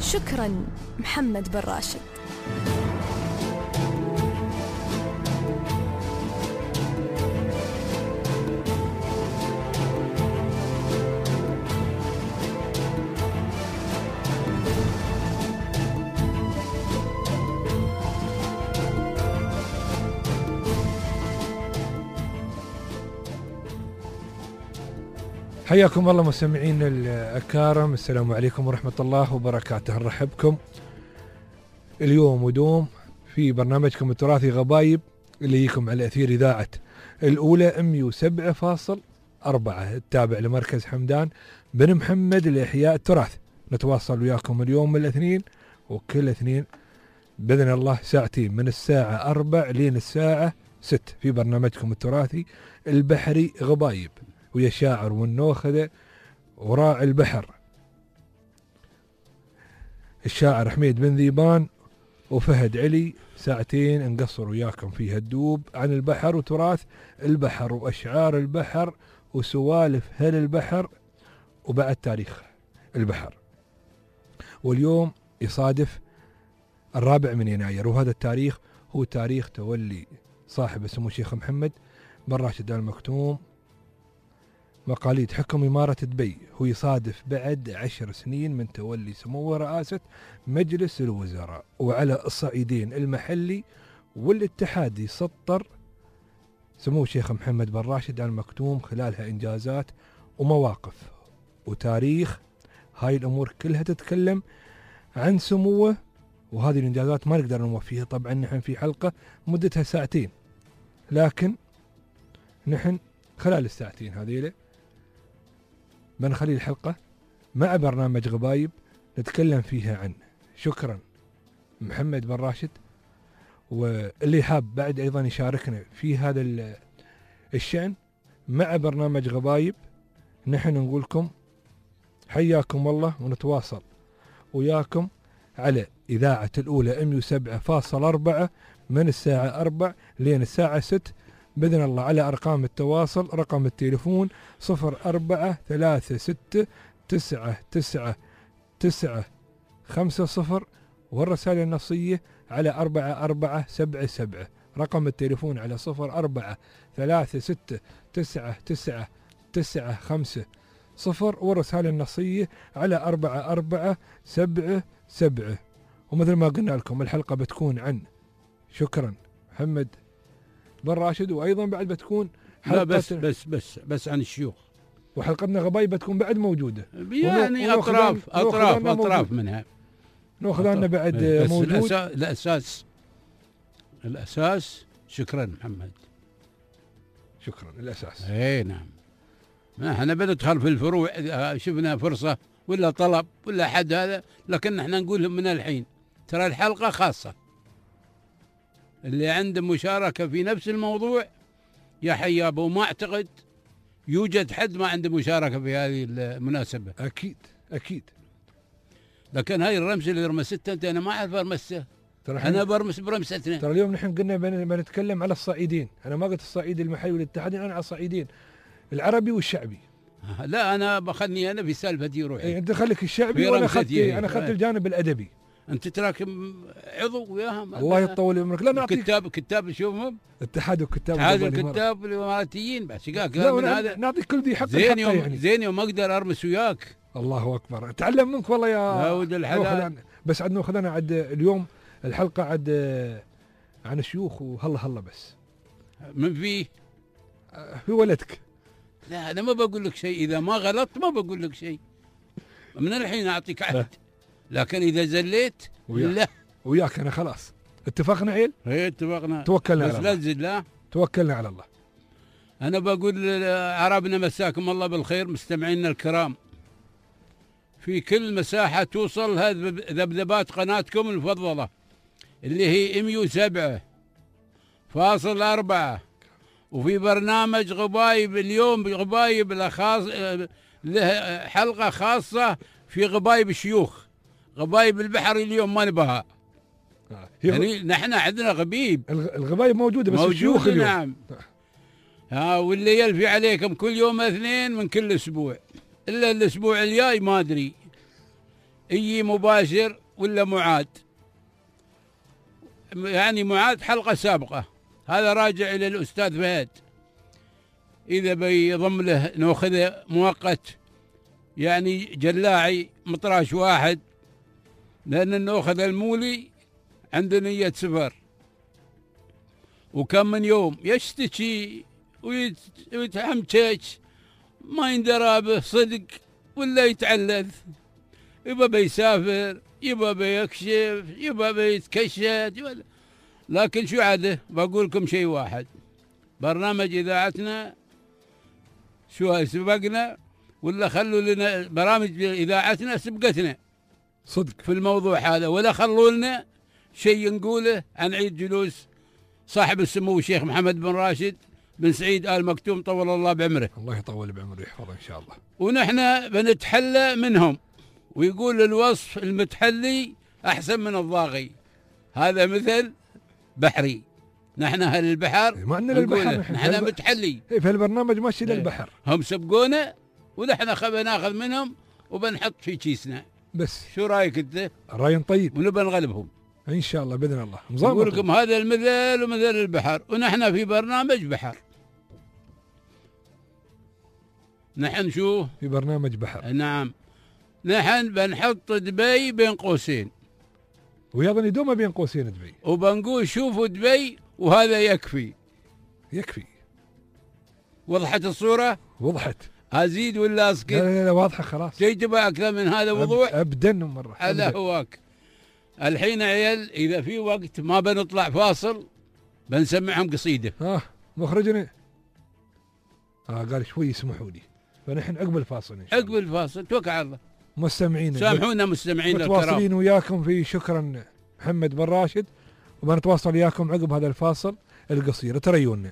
شكرا محمد بن راشد. حياكم الله مستمعين الأكارم، السلام عليكم ورحمة الله وبركاته. نرحبكم اليوم ودوم في برنامجكم التراثي غبايب اللي يجيكم على أثير إذاعة الأولى 107.4 التابع لمركز حمدان بن محمد لإحياء التراث. نتواصل وياكم اليوم الاثنين وكل اثنين بإذن الله ساعتين من الساعة 4 لين الساعة 6 في برنامجكم التراثي البحري غبايب، ويا شاعر والنوخذة وراعي البحر الشاعر حميد بن ذيبان وفهد علي. ساعتين نقصر وياكم فيها الدوب عن البحر وتراث البحر وأشعار البحر وسوالف هل البحر وبعد تاريخ البحر. واليوم يصادف 4 يناير، وهذا التاريخ هو تاريخ تولي صاحب السمو الشيخ محمد بن راشد آل مكتوم مقاليد حكم إمارة دبي، هو يصادف بعد 10 سنين من تولي سموه رئاسة مجلس الوزراء. وعلى الصعيدين المحلي والاتحادي سطر سمو الشيخ محمد بن راشد آل مكتوم خلالها إنجازات ومواقف وتاريخ. هاي الأمور كلها تتكلم عن سموه، وهذه الإنجازات ما نقدر نوفيها طبعا نحن في حلقة مدتها ساعتين، لكن نحن خلال الساعتين هذيله بنخلي الحلقة مع برنامج غبايب نتكلم فيها عن شكرا محمد بن راشد. واللي حاب بعد أيضا يشاركنا في هذا الشأن مع برنامج غبايب، نحن نقولكم حياكم الله ونتواصل وياكم على إذاعة الأولى 107.4 من الساعة 4 لين الساعة 6 بإذن الله، على أرقام التواصل. رقم التليفون 0436999950، والرسالة النصية على 4477. رقم التليفون على 0436999950، والرسالة النصية على 4477. ومثل ما قلنا لكم الحلقة بتكون عن شكرا محمد بن راشد، وايضا بعد بتكون لا بس عن الشيوخ، وحلقتنا غبايب بتكون بعد موجوده يعني اطراف منها ناخذ لنا بعد بس موجود. الاساس شكرا محمد، شكرا الاساس. اي نعم، احنا بندخل في الفروع اذا شفنا فرصه ولا طلب ولا حد هذا، لكن احنا نقول من الحين ترى الحلقه خاصه، اللي عنده مشاركة في نفس الموضوع يا حيابه، وما أعتقد يوجد حد ما عنده مشاركة في هذه المناسبة. أكيد. لكن هاي الرمسة اللي رمستها أنت، أنا ما أعرف أرمسها، أنا برمس برمستنا. ترى اليوم نحن قلنا بنتكلم على الصعيدين، أنا ما قلت الصعيد المحلي والاتحادي، أنا على الصعيدين العربي والشعبي. لا أنا بخلني أنا في سالفة دي روحي. أنت خليك الشعبي وأنا أخذت الجانب الأدبي. أنت تراك عضو وياهم، الله يطول عمرك. لا نعطيك كتاب شوفهم اتحاد الكتاب الاماراتيين بس من هذا نعطيك كل ذي حق زين يعني. زين يوم اقدر ارمس وياك. الله اكبر، اتعلم منك والله يا ولد الحلال. بس عندنا خذنا عد اليوم الحلقه عد عن الشيوخ وهلا بس من فيه في ولدك. لا انا ما بقول لك شيء، اذا ما غلطت ما بقول لك شيء من الحين، اعطيك عهد. لكن اذا زليت لا وياك انا خلاص اتفقنا عيل. هي اتفقنا، توكلنا بس لا تزيد. لا توكلنا على الله. انا بقول عربنا مساكم الله بالخير، مستمعينا الكرام في كل مساحه توصل هذه ذبذبات قناتكم المفضله اللي هي 107.4، وفي برنامج غبايب اليوم غبايب الخاص له حلقه خاصه في غبايب الشيوخ، غبايب البحر اليوم ما نبها. يعني نحن عندنا غبيب، الغبايب موجوده بس الشيوخ اليوم. نعم. واللي يلفي عليكم كل يوم 2 من كل اسبوع، الا الاسبوع الجاي ما ادري يجي مباشر ولا معاد، يعني معاد حلقة سابقة، هذا راجع إلى الأستاذ فهد. إذا بيضم له ناخذه مؤقت، يعني جلاعي مطراش واحد، لأن الناخذ المولي عنده نية سفر، وكم من يوم يشتكي ويتحمتش، ما يندرى به صدق ولا يتعلث، يبقى بيسافر، يبقى بيكشف، يبقى بيتكشف. لكن شو عاده؟ بقول لكم شيء واحد، برنامج إذاعتنا شو سبقنا، ولا خلوا لنا برامج إذاعتنا سبقتنا صدق في الموضوع هذا، ولا خلوا لنا شيء نقوله عن عيد جلوس صاحب السمو الشيخ محمد بن راشد بن سعيد آل مكتوم طول الله بعمره. الله يطول بعمره ويحفظه إن شاء الله. ونحن بنتحلى منهم، ويقول الوصف المتحلي أحسن من الضاغي. هذا مثل بحري، نحن أهل البحر ما عندنا البحر، نحن متحلي في البرنامج ماشي للبحر. هم سبقونا ونحن بناخذ منهم وبنحط في كيسنا. بس شو رايك انت؟ راي طيب، ونبى نغلبهم ان شاء الله باذن الله. نقول لكم هذا المثل ومثل البحر، ونحن في برنامج بحر. نحن شو في برنامج بحر؟ نعم، نحن بنحط دبي بين قوسين، ويظني دوما بين قوسين دبي، وبنقول شوفوا دبي وهذا يكفي. يكفي. وضحت الصورة؟ وضحت. أزيد ولا أسكت؟ لا واضحة خلاص. شيء تبغى أكثر من هذا وضوح؟ أبدا مرة. هذا هواك. الحين عيال إذا في وقت ما بنطلع فاصل بنسمعهم قصيدة. مخرجنا قال شوي يسمحوا لي، فنحن عقب الفاصل إن شاء الله. عقب الفاصل توكل على الله. مستمعين سامحونا مستمعين الكرام، متواصلين وياكم في شكرا محمد بن راشد، وبنتواصل وياكم عقب هذا الفاصل القصير. تريونا.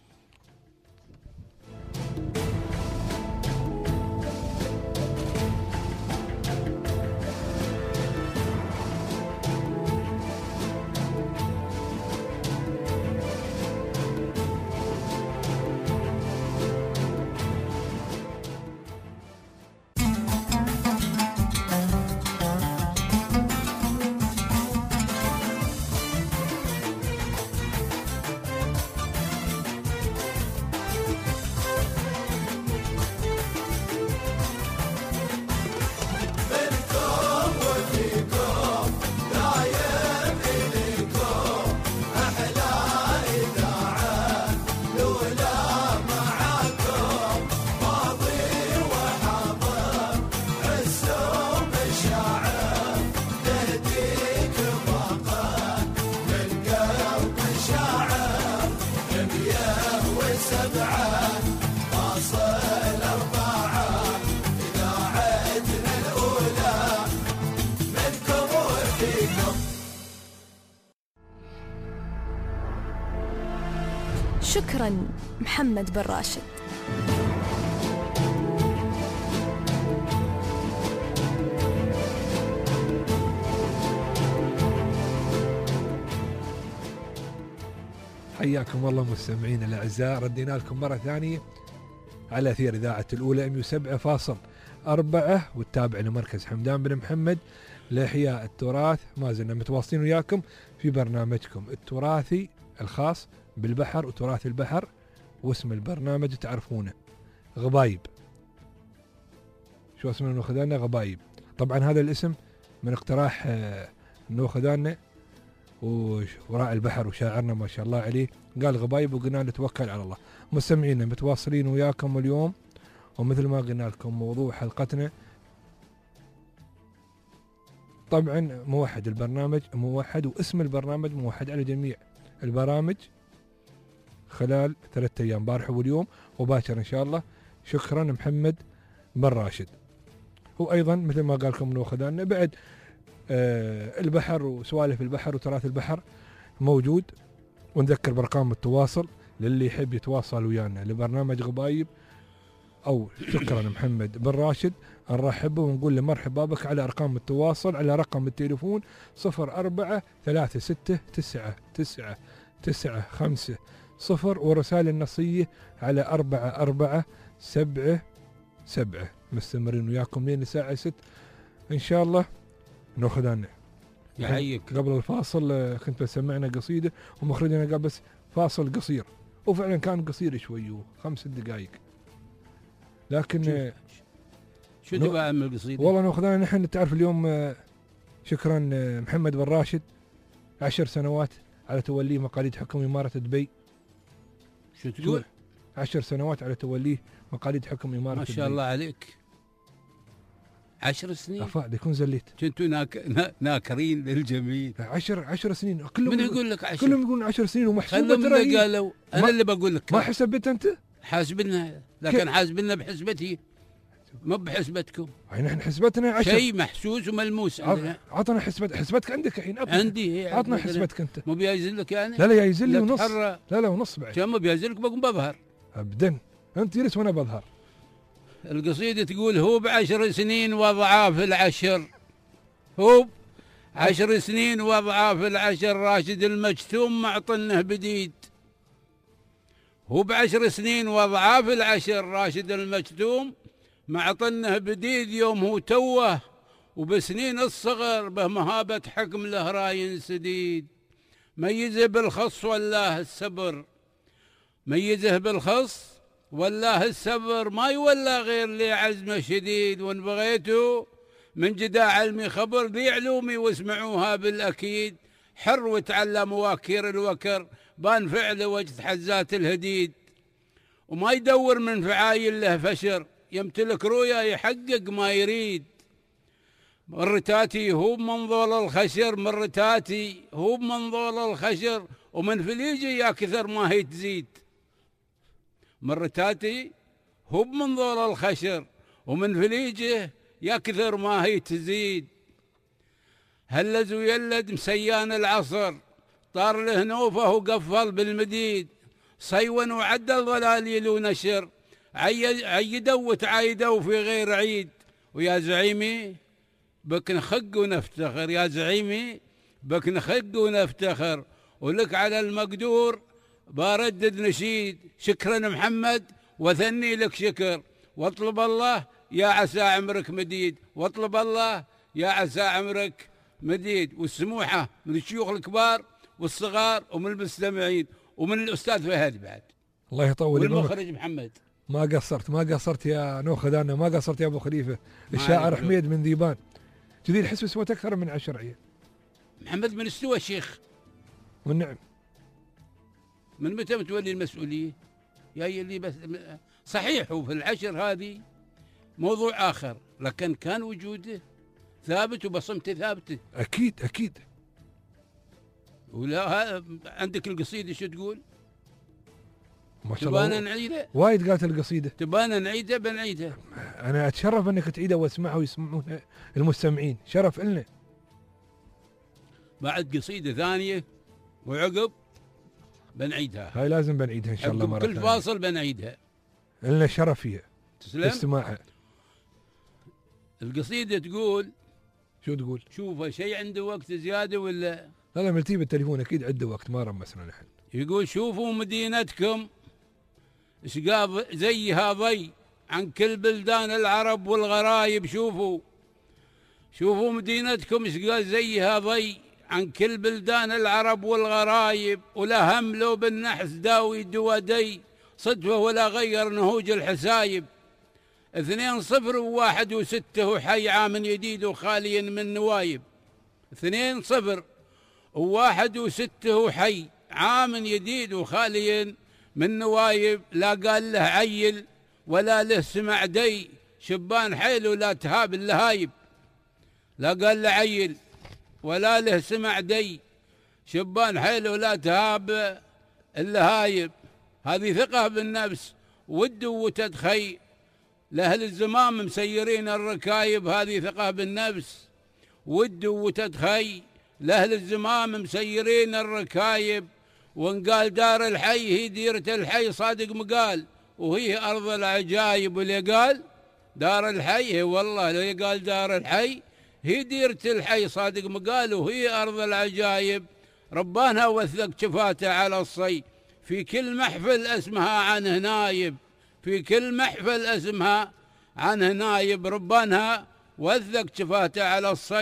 شكرا محمد بن راشد. حياكم الله مستمعين الأعزاء، ردينا لكم مرة ثانية على أثير إذاعة الأولى 107.4 والتابع لمركز حمدان بن محمد لإحياء التراث. ما زلنا متواصلين وياكم في برنامجكم التراثي الخاص بالبحر وتراث البحر، واسم البرنامج تعرفونه غبايب. شو اسم النوخذانة؟ غبايب. طبعا هذا الاسم من اقتراح النوخذانة وراء البحر وشاعرنا ما شاء الله عليه، قال غبايب وقلنا نتوكل على الله. مستمعينا متواصلين وياكم اليوم، ومثل ما قلنا لكم موضوع حلقتنا طبعا موحد، البرنامج موحد واسم البرنامج موحد على جميع البرامج خلال 3 أيام، بارح واليوم وباكر إن شاء الله. شكرا محمد بن راشد. وأيضا مثل ما قال لكم نوخذان بعد البحر وسوالف البحر وتراث البحر موجود، ونذكر برقم التواصل للي يحب يتواصل ويانا لبرنامج غبايب أو شكرا محمد بن راشد، نرحبه ونقول له مرحبا بك على أرقام التواصل على رقم التليفون 0436999950 ورسائل النصية على 4477. مستمرين وياكم لين الساعة 6 إن شاء الله، ناخذ عنه. يحييك. قبل الفاصل كنت بسمعنا قصيدة ومخرجنا قال بس فاصل قصير، وفعلا كان قصير شوي 5 دقائق، لكن شو تبغى أعمل القصيدة؟ والله ناخذنا نحن تعرف اليوم شكرا محمد بن راشد 10 سنوات على توليه مقاليد حكم إمارة دبي. شو تقول؟ 10 سنوات على توليه مقاليد حكم إمارة ما دبي. شاء الله عليك. 10 سنين. أفاد يكون زليت. كنتوا ناكرين للجميل. 10 سنين من يقول لك 10؟ كلهم يقولون 10 سنين ومحسوبة. خلهم اللي قالوا. أنا اللي بقول لك. ما حسبت أنت؟ حاسبنا، لكن حاسبنا بحسبتي ما بحسبتكم. نحن حسبتنا 10 شيء محسوس وملموس عندنا. عطنا حسبتك عندك الحين. عندي. عطنا حسبتك أنت. مو بينزل لك يعني؟ لا ينزل لي ونص. لا ونص بعد. كم بينزل لك بقوم بظهر. أبدا أنت جلس وأنا بظهر. القصيدة تقول هو ب10 سنين وأضعاف العشر، هو 10 سنين وأضعاف العشر، راشد المجتوم معطنه بديد. هو ب10 سنين وأضعاف العشر، راشد المجتوم معطنه بديد. يوم هو توه وبسنين الصغر، به مهابة حكم له راين سديد. ميزه بالخص والله السبر، ميزه بالخص والله السبر، ما يولى غير لي عزمه شديد. وان بغيتوا من جدا علمي خبر، لي علومي واسمعوها بالاكيد. حر وتعلم مواكير الوكر، بان فعله وجد حزات الهديد. وما يدور من فعايل له فشر، يمتلك رؤيا يحقق ما يريد. مرتاتي هو بمنظول الخشر، مرتاتي هو بمنظول الخشر، ومن فليجي يا كثر ما هي تزيد. مرتاتي هو بمنظول الخشر، ومن فليجه يا كثر ما هي تزيد. هلز ويلد مسيان العصر، طار له نوفه وقفل بالمديد. صيون وعدل ضلاليل ونشر، عيدوا وتعايدوا في غير عيد. ويا زعيمي بك نخق ونفتخر، يا زعيمي بك نخق ونفتخر. ولك على المقدور باردد نشيد، شكرا محمد وثني لك شكر. واطلب الله يا عسى عمرك مديد، واطلب الله يا عسى عمرك مديد. والسموحة من الشيوخ الكبار والصغار ومن المستمعين ومن الأستاذ فهد بعد. الله يطول والمخرج محمد. ما قصرت يا نوخذ، أنا ما قصرت يا أبو خليفة. الشاعر حميد بن ذيبان جديد الحسبة سوت أكثر من 10 عيال. محمد من استوى شيخ. والنعم. من متى متولي المسؤولية؟ يا اللي بس صحيح. وفي العشر هذه موضوع آخر، لكن كان وجوده ثابت وبصمته ثابتة. أكيد. ولا عندك القصيدة شو تقول؟ ما شاء الله. تبانا نعيدها؟ وايد قالت القصيدة. تبانا نعيدها؟ بنعيدها. أنا أتشرف أنك تعيدها واسمعها ويسمعونها المستمعين، شرف إلنا. بعد قصيدة ثانية وعقب بنعيدها. هاي لازم بنعيدها إن شاء الله مرة كل ثانية. فاصل بنعيدها. لنا شرف فيها. تسلم. استماعها. القصيدة تقول شو تقول؟ شوف شيء عنده وقت زيادة ولا؟ لا ملتي بالتليفون أكيد عنده وقت، ما رمسنا نحن. يقول شوفوا مدينتكم شقاب زيها ضي عن كل بلدان العرب والغرايب. شوفوا مدينتكم شقاب زيها ضي عن كل بلدان العرب والغرايب. ولا هم لو بالنحس داوي دوادي، صدفة ولا غير نهوج الحسايب. 2-0 و1 و6 وحي عام جديد وخالي من نوايب. 2-0 و1 و6 وحي عام جديد وخالي من نوايب. لا قال له عيل ولا له سمع دي، شبان حيل ولا تهاب اللهايب. لا قال له عيل ولا له سمع دي، شبان حيل ولا تهاب اللهايب. هذه ثقة بالنفس ود وتدخي، لأهل الزمام مسيرين الركايب. هذه ثقة بالنفس ود وتدخي، لأهل الزمام مسيرين الركايب. وان قال دار الحي هي ديرة الحي صادق مقال، وهي أرض العجايب. واللي قال دار الحي هي والله، اللي قال دار الحي هي ديرة الحي صادق مقال، وهي أرض العجايب. ربانها وثق شفاته على الصي، في كل محفل اسمها عنه نايب. في كل محفل اسمها عنه نايب. ربانها وثق شفاته على الصي،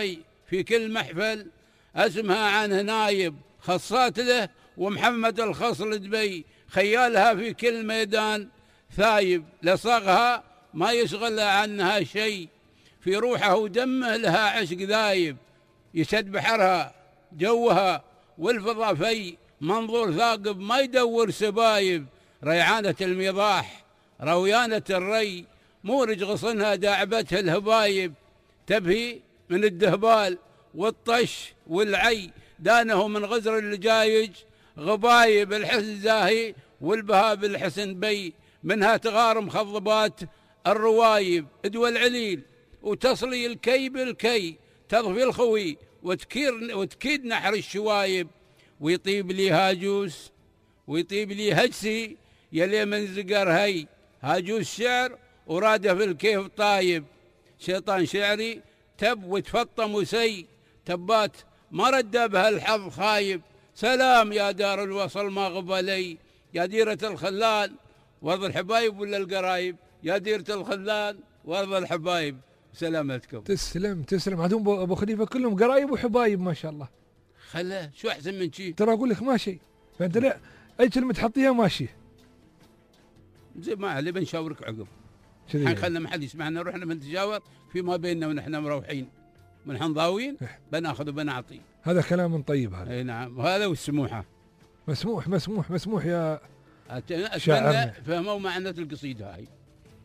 في كل محفل اسمها عنه نايب، خصات له ومحمد الخص لدبي، خيالها في كل ميدان ثايب، لصغها ما يشغل عنها شيء، في روحه ودمه لها عشق ذايب، يشد بحرها جوها والفضا في، منظور ثاقب ما يدور سبايب، ريعانة الميضاح رويانة الري، مورج غصنها داعبتها الهبايب، تبهي من الدهبال والطش والعي، دانه من غزر الجايج غبايب، الحسن زاهي والبهاء بالحسن بي، منها تغارم خضبات الروايب، ادوى العليل وتصلي الكي بالكي، تضفي الخوي وتكيد نحر الشوايب، ويطيب لي هاجوس ويطيب لي هجسي، يلي من زقر هي هاجوس شعر وراده في الكيف طايب، شيطان شعري تب وتفطم وسي، تبات ما رد بها الحظ خايب، سلام يا دار الوصل ما غبى لي، يا ديرة الخلان وارض الحبايب ولا القرايب، يا ديرة الخلان وارض الحبايب، سلامتكم. تسلم تسلم. عندهم ابو خليفه كلهم قرايب وحبايب ما شاء الله. خله شو احسن من شي؟ ترى اقول لك ماشي، فانت لا اي كلمه تحطيها ماشيه. زي ما علي بنشاورك عقب. كذي الحين خلنا ما حد يسمعنا، رحنا بنتشاور فيما بيننا ونحن مروحين ونحن ضاوين، بناخذ وبنعطي. هذا كلام طيب هذا. اي نعم، وهذا والسموحه. مسموح مسموح مسموح يا اتمنى شاعرنا. فهموا معنى القصيده هاي.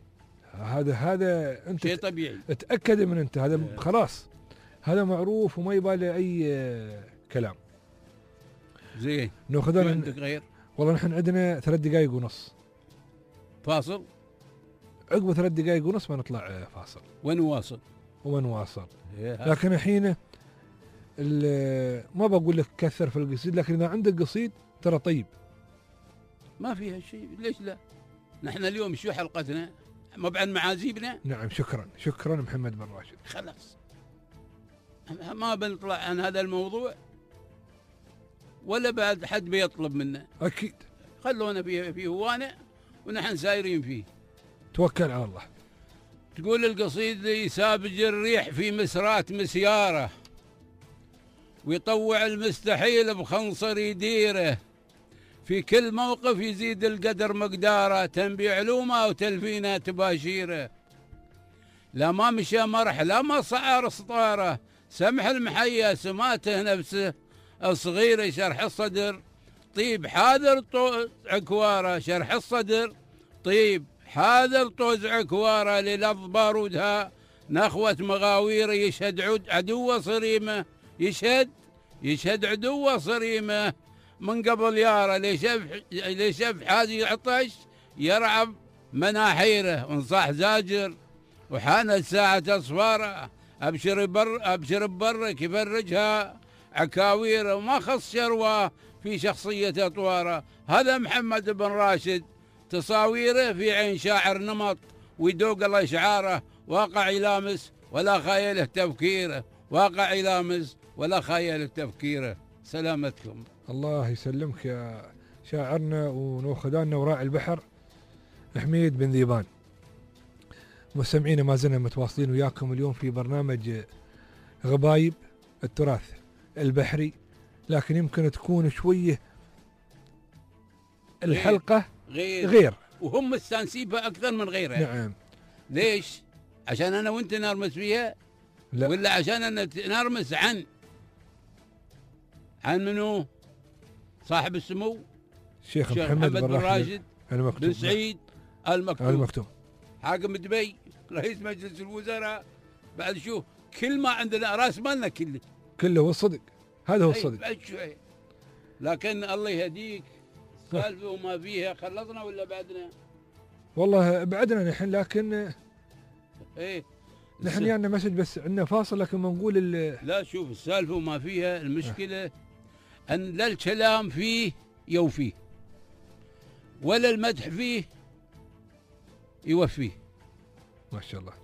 هذا انت شيء طبيعي. اتاكد من انت هذا خلاص، هذا معروف وما يبالي اي كلام. زين. ناخذ عندك غير؟ والله نحن عندنا 3 دقائق ونص فاصل. عقب 3 دقائق ونص ما نطلع فاصل ونواصل. ونواصل. لكن الحين ما بقول لك كثر في القصيد، لكن اذا عندك قصيد ترى طيب ما فيها شيء، ليش لا؟ نحن اليوم شو حلقتنا؟ مو عن معازيبنا؟ نعم. شكرا شكرا محمد بن راشد. خلاص ما بنطلع عن هذا الموضوع ولا بعد حد بيطلب منا. اكيد. خلونا في هوانا ونحن سايرين فيه. توكل على الله. تقول القصيد سابج الريح في مسرات مسياره، ويطوع المستحيل بخنصر يديره، في كل موقف يزيد القدر مقداره، تنبي علومه وتلفينه تباشيره، لا ما مشى مرح لا ما صعر سطاره، سمح المحيا سماته نفسه الصغيره، شرح الصدر طيب حاذر طوز عكواره، شرح الصدر طيب حاذر طوز عكواره، للفظ بارودها نخوة مغاوير، يشهد عدو صريمه، يشهد عدو صريمه، من قبل ياره ليشف حازي عطش يرعب مناحيره، وانصاح زاجر وحانت ساعة أصفاره، أبشر ببرك يفرجها عكاويره، وما خص شروه في شخصية أطواره، هذا محمد بن راشد تصاويره في عين شاعر نمط، ويدوق الأشعاره واقع يلامس ولا خياله تفكيره، واقع يلامس ولا خياله تفكيره. سلامتكم. الله يسلمك يا شاعرنا ونوخذانا وراعي البحر حميد بن ذيبان. مستمعينا ما زلنا متواصلين وياكم اليوم في برنامج غبايب التراث البحري، لكن يمكن تكون شويه الحلقه غير وهم مستانسين بها اكثر من غيرها. نعم. ليش؟ عشان انا وانت نرمس فيها؟ لا. ولا عشان انا نرمس عن منو؟ صاحب السمو الشيخ محمد بن راشد بن سعيد المكتوم، حاكم دبي، رئيس مجلس الوزراء، بعد شو كل ما عندنا راس مالنا كله هو الصدق. هذا هو الصدق. بعد شوي. لكن الله يهديك سالفه وما فيها، خلصنا ولا بعدنا؟ والله بعدنا نحن، لكن ايه نحن يعني مسج بس عندنا فاصل، لكن ما نقول لا شوف السالفه وما فيها. المشكله ان لا الكلام فيه يوفيه ولا المدح فيه يوفيه. ما شاء الله.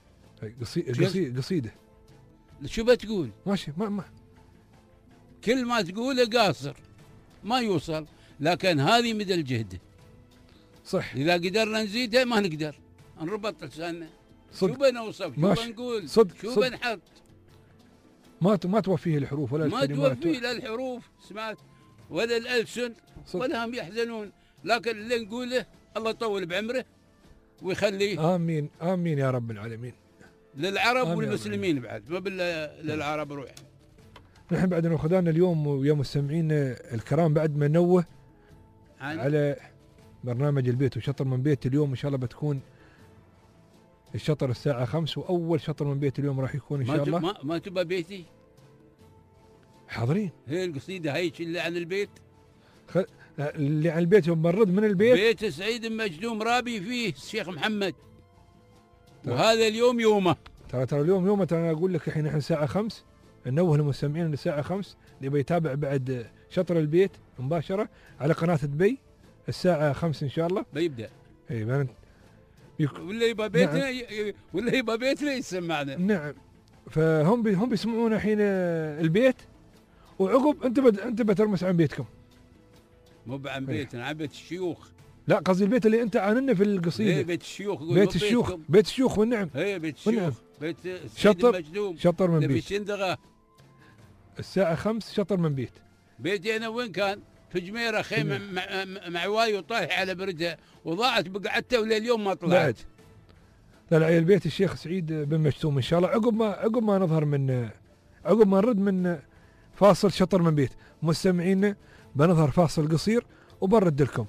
قصيده شو بتقول؟ ماشي ما كل ما تقوله قاصر ما يوصل، لكن هذه مدى الجهد. صح. اذا قدرنا نزيدها ما نقدر نربط لساننا. شو بنوصف؟ شو بنقول؟ صدق. شو بنحط؟ ما توفيه الحروف ولا ما الكلمات. توفي لا الحروف سمعت ولا الألسن ولا هم يحزنون، لكن اللي نقوله الله يطول بعمره ويخليه. آمين آمين يا رب العالمين. للعرب والمسلمين بعد، ما بالله للعرب روح. نحن بعد خذانا اليوم ويا مستمعين الكرام بعد ما نوه على برنامج البيت وشطر من بيت. اليوم إن شاء الله بتكون الشطر الساعة 5، وأول شطر من بيت اليوم راح يكون إن شاء الله. ما تبى بيتي حاضرين. هي القصيدة هيك اللي عن البيت، اللي عن البيت بنرد من البيت. بيت سعيد مجدوم رابي فيه الشيخ محمد، وهذا اليوم يومه. ترى اليوم يومه. ترى أنا أقول لك الحين إحنا الساعة 5، ننوه المستمعين الساعة 5 اللي بيتابع بعد شطر البيت مباشرة على قناة دبي الساعة 5 إن شاء الله بيبدأ. إيه ولا يبقى بيتنا نعم. ولا يبقى بيتنا يسمعنا. نعم. فهم بيسمعون الحين البيت، وعقب انت بترمس عن بيتكم. مو عن بيتنا، عن بيت الشيوخ. لا قصدي البيت اللي انت عاننا في القصيده. بيت الشيوخ. بيت الشيوخ والنعم. هي بيت الشيوخ. بيت شطر المجدوم. شطر من بيت شندغه الساعه 5 شطر من بيت. بيتي انا وين كان؟ في جميره خيمه معواي وطايح على بردها وضاعت بقعدته ولليوم ما طلعت. لا يا البيت الشيخ سعيد بن مجتوم ان شاء الله. عقب ما نظهر من عقب ما نرد من فاصل شطر من بيت مستمعينا بنظهر فاصل قصير وبنرد لكم.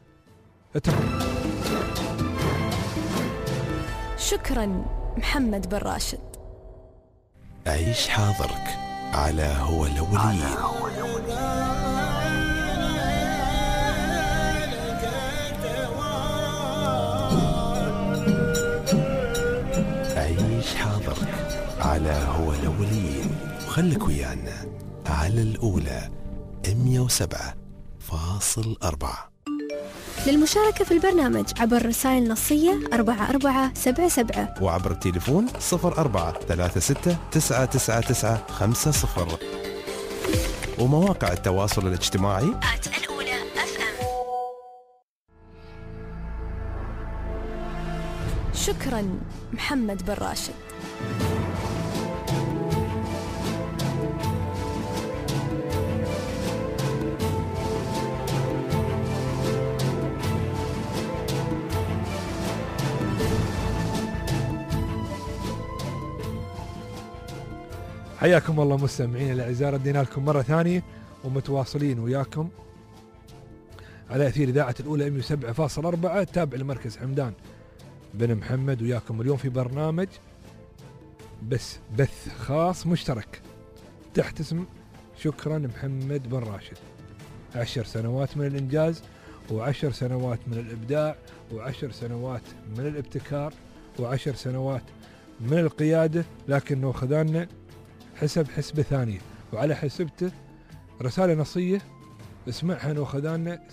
شكرا محمد بن راشد. عيش حاضرك على هو الأولين. عيش حاضرك على هو الأولين، وخلك ويانا على الأولى 107.4. للمشاركة في البرنامج عبر رسائل نصية 4477 وعبر التليفون 0436999950 ومواقع التواصل الاجتماعي الأولى FM. شكرا محمد بن راشد. حياكم الله مستمعين الاعزاء، ردينا لكم مره ثانيه ومتواصلين وياكم على اثير اذاعه الاولى 107.4. تابع لمركز حمدان بن محمد وياكم اليوم في برنامج بث خاص مشترك تحت اسم شكرا محمد بن راشد. 10 سنوات من الانجاز، و10 سنوات من الابداع، و10 سنوات من الابتكار، و10 سنوات من القياده، لكنه خذانا حسبة ثانية، وعلى حسبته رسالة نصية اسمعها انه خذانا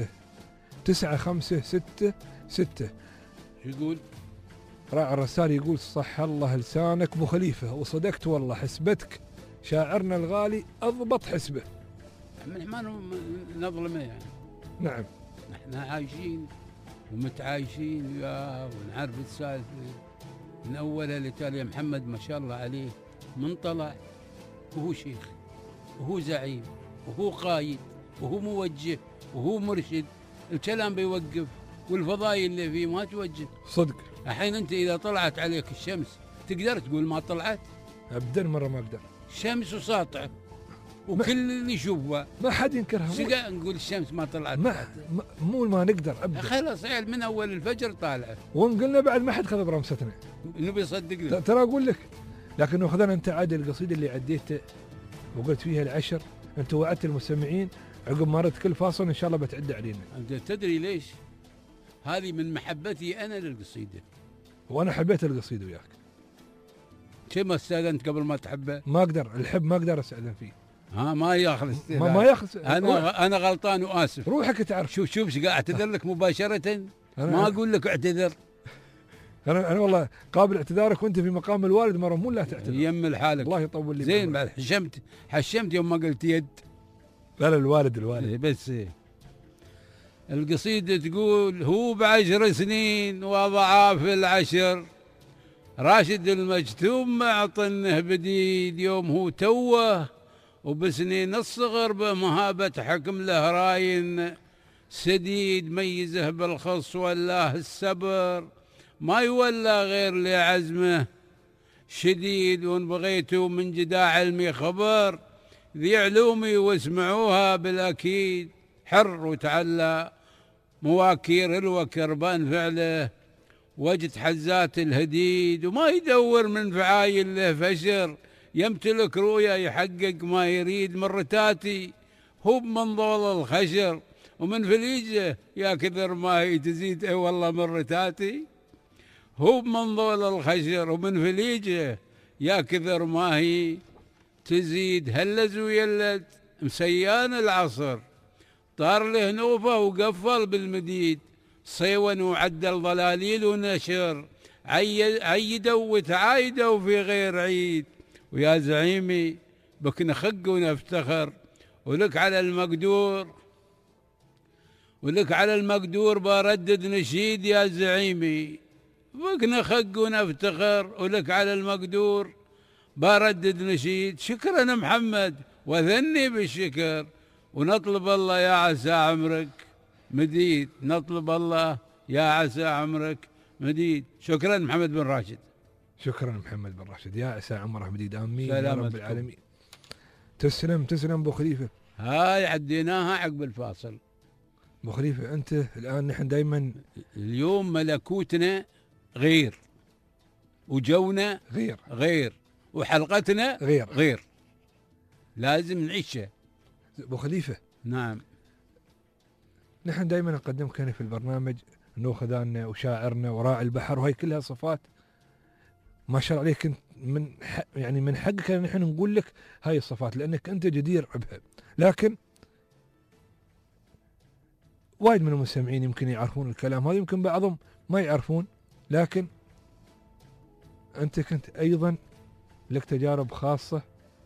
69566. يقول راعي الرسالة يقول صح الله لسانك ابو خليفة، وصدقت والله حسبتك شاعرنا الغالي اضبط حسبه. ما نظلمه يعني. نعم نحن عايشين ومتعايشين وياه ونعرف السالفة من اولها لتالي. محمد ما شاء الله عليه من طلع وهو شيخ وهو زعيم وهو قايد وهو موجه وهو مرشد، الكلام بيوقف والفضايل اللي فيه ما توجه صدق. الحين انت اذا طلعت عليك الشمس تقدر تقول ما طلعت؟ ابدا مرة ما اقدر. شمس وساطعه وكل اللي يشوفها ما حد ينكرها. شقا نقول الشمس ما طلعت؟ مو ما نقدر ابدا. خلاص عيل من اول الفجر طالعه، وان قلنا بعد ما حد خذ برمستنا انه بيصدقنا. ترى اقول لك، لكنه خذنا انت عاد القصيده اللي عديته وقلت فيها العشر، انت وعدت المستمعين عقب ما ردت كل فاصل ان شاء الله بتعد علينا. انت تدري ليش؟ هذه من محبتي انا للقصيده، وانا حبيت القصيده وياك. شو ما استاذنت قبل ما تحبه؟ ما اقدر، الحب ما اقدر استاذن فيه. ما ياخذ استاذان. ما ياخذ. انا غلطان واسف. روحك تعرف. شوف ايش قاعد اعتذر لك مباشره، ما اقول لك اعتذر. انا والله قابل اعتذارك وانت في مقام الوالد مره، مو لا تعتذر. يم لحالك الله يطول لي. زين بعد حشمت يوم ما قلت يد. لا الوالد بس القصيدة تقول هو ب10 سنين وأضعاف العشر راشد المجتوم معطنه بديد يوم هو توه، وبسنين الصغر بمهابة حكم له راين سديد، ميزه بالخص والله السبر، ما يولى غير لعزمه شديد. وان بغيتوا من جداع علمي خبر، ذي علومي واسمعوها بالاكيد، حر وتعلى مواكير الوكر بان فعله، وجد حزات الهديد، وما يدور من فعايل له فشر، يمتلك رؤيا يحقق ما يريد. مرتاتي هو بمنظول الخشر، ومن فليجه يا كثر ما هي تزيد. اي والله مرتاتي هو بمنظول الخشر، ومن فليجه يا كثر ما هي تزيد. هلز ويلد مسيان العصر، طار له نوفه وقفل بالمديد، صيون وعدل ضلاليل ونشر، عيدوا وتعايدوا في غير عيد. ويا زعيمي بك نخق ونفتخر، ولك على المقدور بردد نشيد. يا زعيمي بك نخق ونفتخر، ولك على المقدور بردد نشيد. شكرا محمد وذني بالشكر، ونطلب الله يا عسى عمرك مديد، نطلب الله يا عسى عمرك مديد. شكرا محمد بن راشد. شكرا محمد بن راشد، يا عسى عمره مديد، امين يا سلامتكم. رب العالمين. تسلم ابو خليفه. هاي عديناها عقب الفاصل. ابو خليفه انت الان نحن دائما اليوم ملكوتنا غير، وجونا غير، وحلقتنا غير. لازم نعيشها ابو خليفه. نعم. نحن دائما نقدمك هنا في البرنامج نوخذنا وشاعرنا وراعي البحر، وهي كلها صفات ما شاء الله عليك. انت من حقك ان نحن نقول لك هاي الصفات لانك انت جدير بها. لكن وايد من المستمعين يمكن يعرفون الكلام هذا، يمكن بعضهم ما يعرفون، لكن انت كنت ايضا لك تجارب خاصه،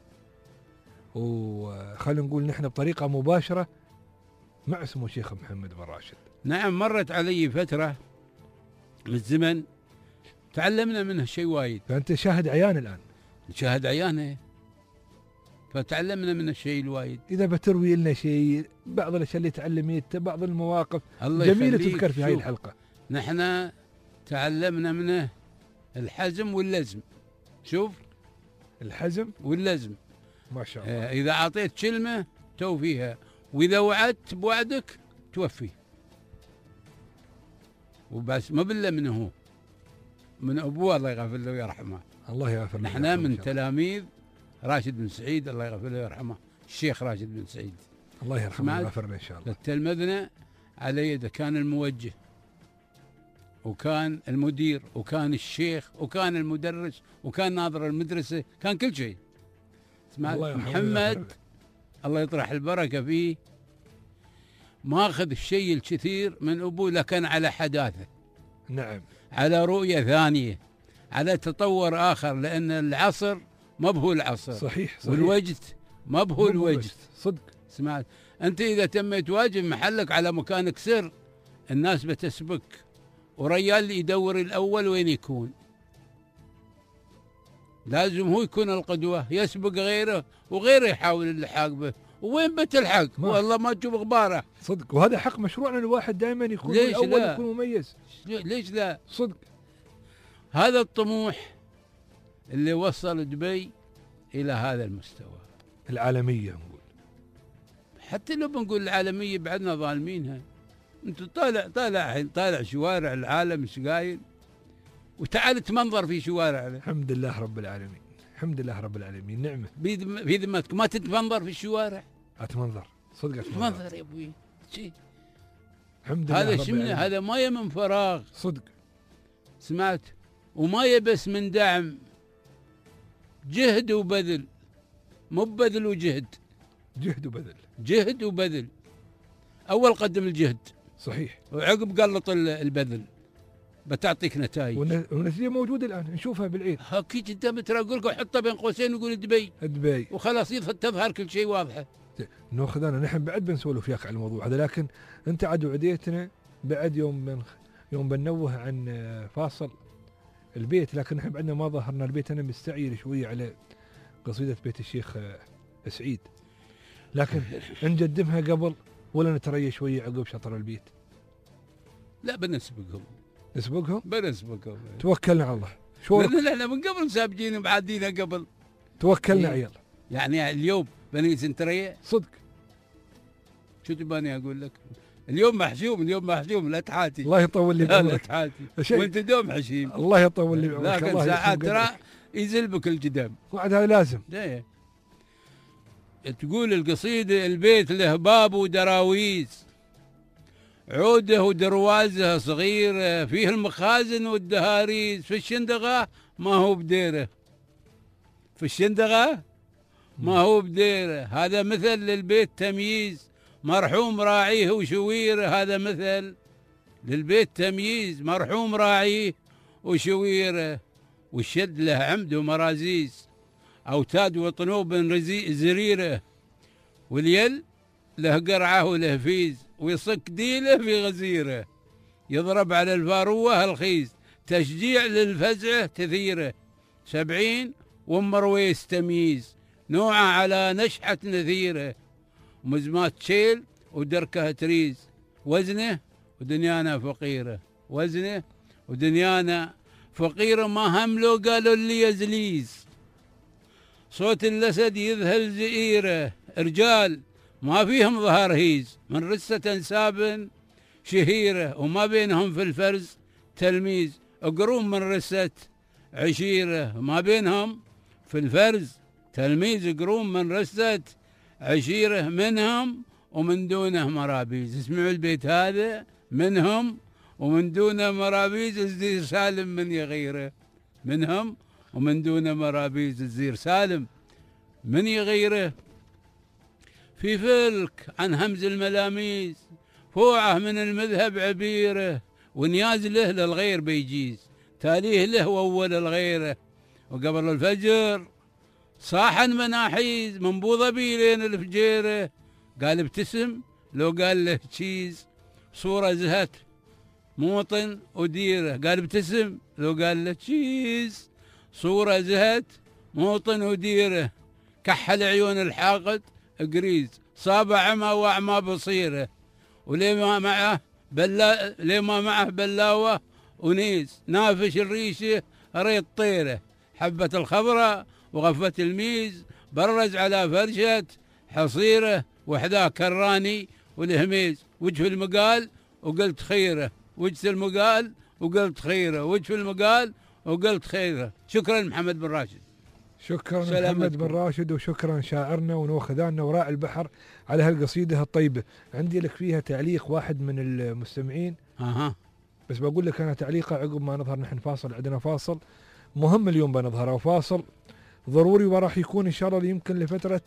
وخلينا نقول نحن بطريقه مباشره مع سمو الشيخ محمد بن راشد. نعم، مرت علي فتره من الزمن تعلمنا منه شيء وايد. فانت شاهد عيان الان. نشاهد عيانه، فتعلمنا منه الشيء الوايد. اذا بتروي لنا شيء، بعض الاشياء اللي تعلميته، بعض المواقف جميله تذكر في هاي الحلقه. نحن تعلمنا منه الحزم واللزم. شوف، الحزم واللزم ما شاء الله. اذا اعطيت كلمه توفيها، واذا وعدت بوعدك توفيه. وبس ما بالله منه هو، من ابوه الله يغفر له ويرحمه. الله يغفر له. نحن من تلاميذ راشد بن سعيد الله يغفر له ويرحمه، الشيخ راشد بن سعيد الله يرحمه ويغفر له ان شاء الله. تلمذنا على يده، كان الموجه وكان المدير وكان الشيخ وكان المدرس وكان ناظر المدرسه، كان كل شيء. سمعت محمد الله يطرح البركه فيه، ما اخذ الشيء الكثير من ابوه، لكن على حداثه. نعم. على رؤيه ثانيه، على تطور اخر، لان العصر ما بهو العصر. صحيح. والوجد ما بهو الوجد. صدق. سمعت انت اذا تميت واجب محلك على مكانك سر، الناس بتسبك، وريال يدور الاول وين يكون. لازم هو يكون القدوه، يسبق غيره وغيره يحاول اللحاق به، وين بتلحق؟ والله ما تشوف غباره. صدق، وهذا حق مشروعنا، الواحد دائما يكون الاول، يكون مميز. ليش لا؟ صدق. هذا الطموح اللي وصل دبي الى هذا المستوى العالميه. نقول حتى لو بنقول العالميه بعدنا ظالمينها. انت طالع شوارع العالم ايش قايل، وتعال تمنظر في شوارعنا. الحمد لله رب العالمين، الحمد لله رب العالمين، نعمه. في ذمتك ما تتمنظر في الشوارع؟ اتمنظر صدق، اتمنظر يا ابوي شيء. الحمد لله هذا رب العالمين. هذا ما من فراغ. صدق. سمعت؟ وما يبس من دعم، جهد وبذل، مو بذل وجهد. جهد وبذل. اول قدم الجهد. صحيح. وعقب قلط البذل، بتعطيك نتائج. والنتيجه موجوده الان نشوفها بالعين. اكيد. انت ترى اقول لك حطها بين قوسين وقول دبي وخلاص تظهر كل شيء واضحه. ناخذ انا نحن بعد بنسولف وياك على الموضوع هذا، لكن انت عاد وعديتنا بعد يوم بنوه عن فاصل البيت، لكن احنا بعدنا ما ظهرنا البيت. انا مستعجل شويه على قصيده بيت الشيخ سعيد، لكن نقدمها قبل ولا نتريى شويه عقب شطر البيت؟ لا بنسبقهم. نسبقهم؟ بنسبقهم. توكلنا على الله. شو لا من قبل سابجين ومعدينا قبل. توكلنا عيال. يعني اليوم بنيس نتريى صدق. شو تباني اقول لك؟ اليوم محشوم لا تحاتي. الله يطول لي لا بعمرك. تحاتي وانت دوم حشيم. الله يطول لي بعمرك. لكن ساعات ترى يزل بك القدام. وعد هذا لازم. ده تقول القصيدة: البيت له باب ودراويز، عوده ودروازه صغيرة، فيه المخازن والدهاريز، في الشندقة ما هو بديره، في الشندقة ما هو بديره. هذا مثل للبيت تمييز، مرحوم راعيه وشويره. هذا مثل للبيت تمييز، مرحوم راعيه وشويره. والشد له عمد ومرازيز، أوتاد وطنوب زريره. واليل له قرعة وله فيز، ويصك ديله في غزيره. يضرب على الفاروة الخيز، تشجيع للفزعة تثيره. 70 ومرويس تمييز، نوعه على نشحة نثيره. مزمات شيل ودركه تريز، وزنه ودنيانا فقيرة، وزنه ودنيانا فقيرة. ما هملو قالوا اللي يزليز، صوت الأسد يذهل زئيره. رجال ما فيهم ظهر هيز، من رسة انساب شهيرة. وما بينهم في الفرز تلميذ، قروم من رسة عشيرة. ما بينهم في الفرز تلميذ، قروم من رسة عشيرة. منهم ومن دونه مرابيز. اسمعوا البيت هذا: منهم ومن دونه مرابيز، الزير سالم من يغيره. منهم ومن دونه مرابيز، الزير سالم من يغيره. في فلك عن همز الملاميز، فوعه من المذهب عبيره. ونياز له للغير بيجيز، تاليه له وأول الغيره. وقبل الفجر صاحا مناحيز، منبوضة بيلين الفجيره. قال ابتسم لو قال له تشيز، صورة زهت موطن وديره. قال ابتسم لو قال له تشيز، صورة زهت موطن وديره. كحل عيون الحاقد قريز، صابع عمى وأعمى بصيره. ولما معه بلاوة ونيس، نافش الريشة ريط طيره. حبة الخضرة وغفة الميز، برز على فرشة حصيره. وحذاه كراني والهميز، وجه المقال وقلت خيره، وجه المقال وقلت خيره، وجه المقال وقلت خيره. شكرا محمد بن راشد. شكرا محمد بن راشد، وشكرا شاعرنا ونوخذاننا وراء البحر على هالقصيدة الطيبة. عندي لك فيها تعليق واحد من المستمعين. بس بقول لك أنا تعليقه عقب ما نظهر. نحن فاصل، عندنا فاصل مهم اليوم بنظهره، وفاصل ضروري، وراح يكون إن شاء الله يمكن لفترة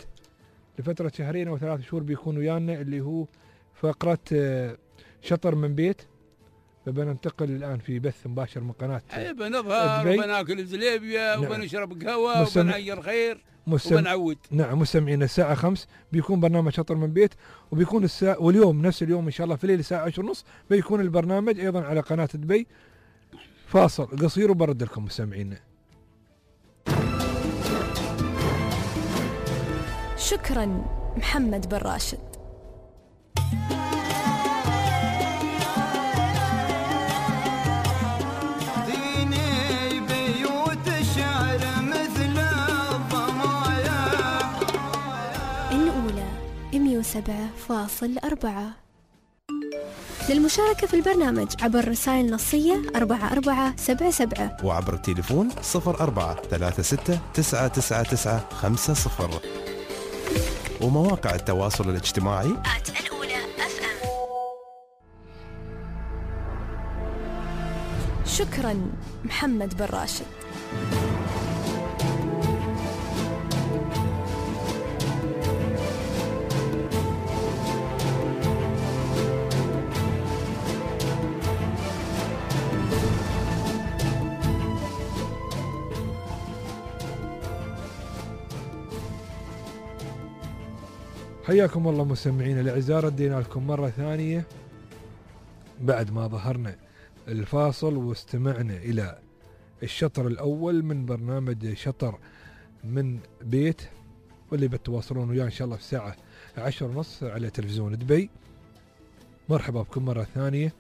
2 أو 3 شهور بيكون ويانا، اللي هو فقرة شطر من بيت. فبننتقل الآن في بث مباشر من قناة بنظهر وبناكل زليبيا. نعم. وبنشرب قهوة وبنعير خير وبنعود. نعم مستمعين، الساعة 5 بيكون برنامج شطر من بيت، وبيكون واليوم نفس اليوم إن شاء الله في الليل الساعة 10:30 بيكون البرنامج أيضا على قناة دبي. فاصل قصير وبرد لكم مستمعينا. شكرا محمد بن راشد. الأولى 107.4. للمشاركة في البرنامج عبر رسائل نصية 4477 وعبر التليفون 0436999950 ومواقع التواصل الاجتماعي الأولى FM. شكرا محمد بن راشد. حياكم الله مستمعينا الأعزاء، ردينا لكم مرة ثانية بعد ما ظهرنا الفاصل واستمعنا إلى الشطر الأول من برنامج شطر من بيت، واللي بتواصلون وياه إن شاء الله في الساعة 10:30 على تلفزيون دبي. مرحبا بكم مرة ثانية.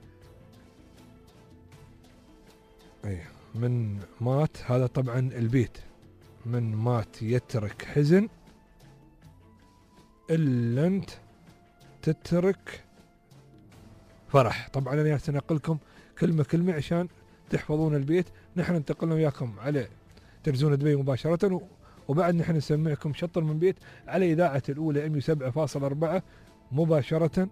من مات، هذا طبعا البيت من مات يترك حزن إلا أنت تترك فرح. طبعا أنا سنقل لكم كلمة كلمة عشان تحفظون البيت. نحن انتقلنا وياكم على تلفزيون دبي مباشرة، وبعد نحن نسمعكم شطر من بيت على إذاعة الأولى 107.4 مباشرة.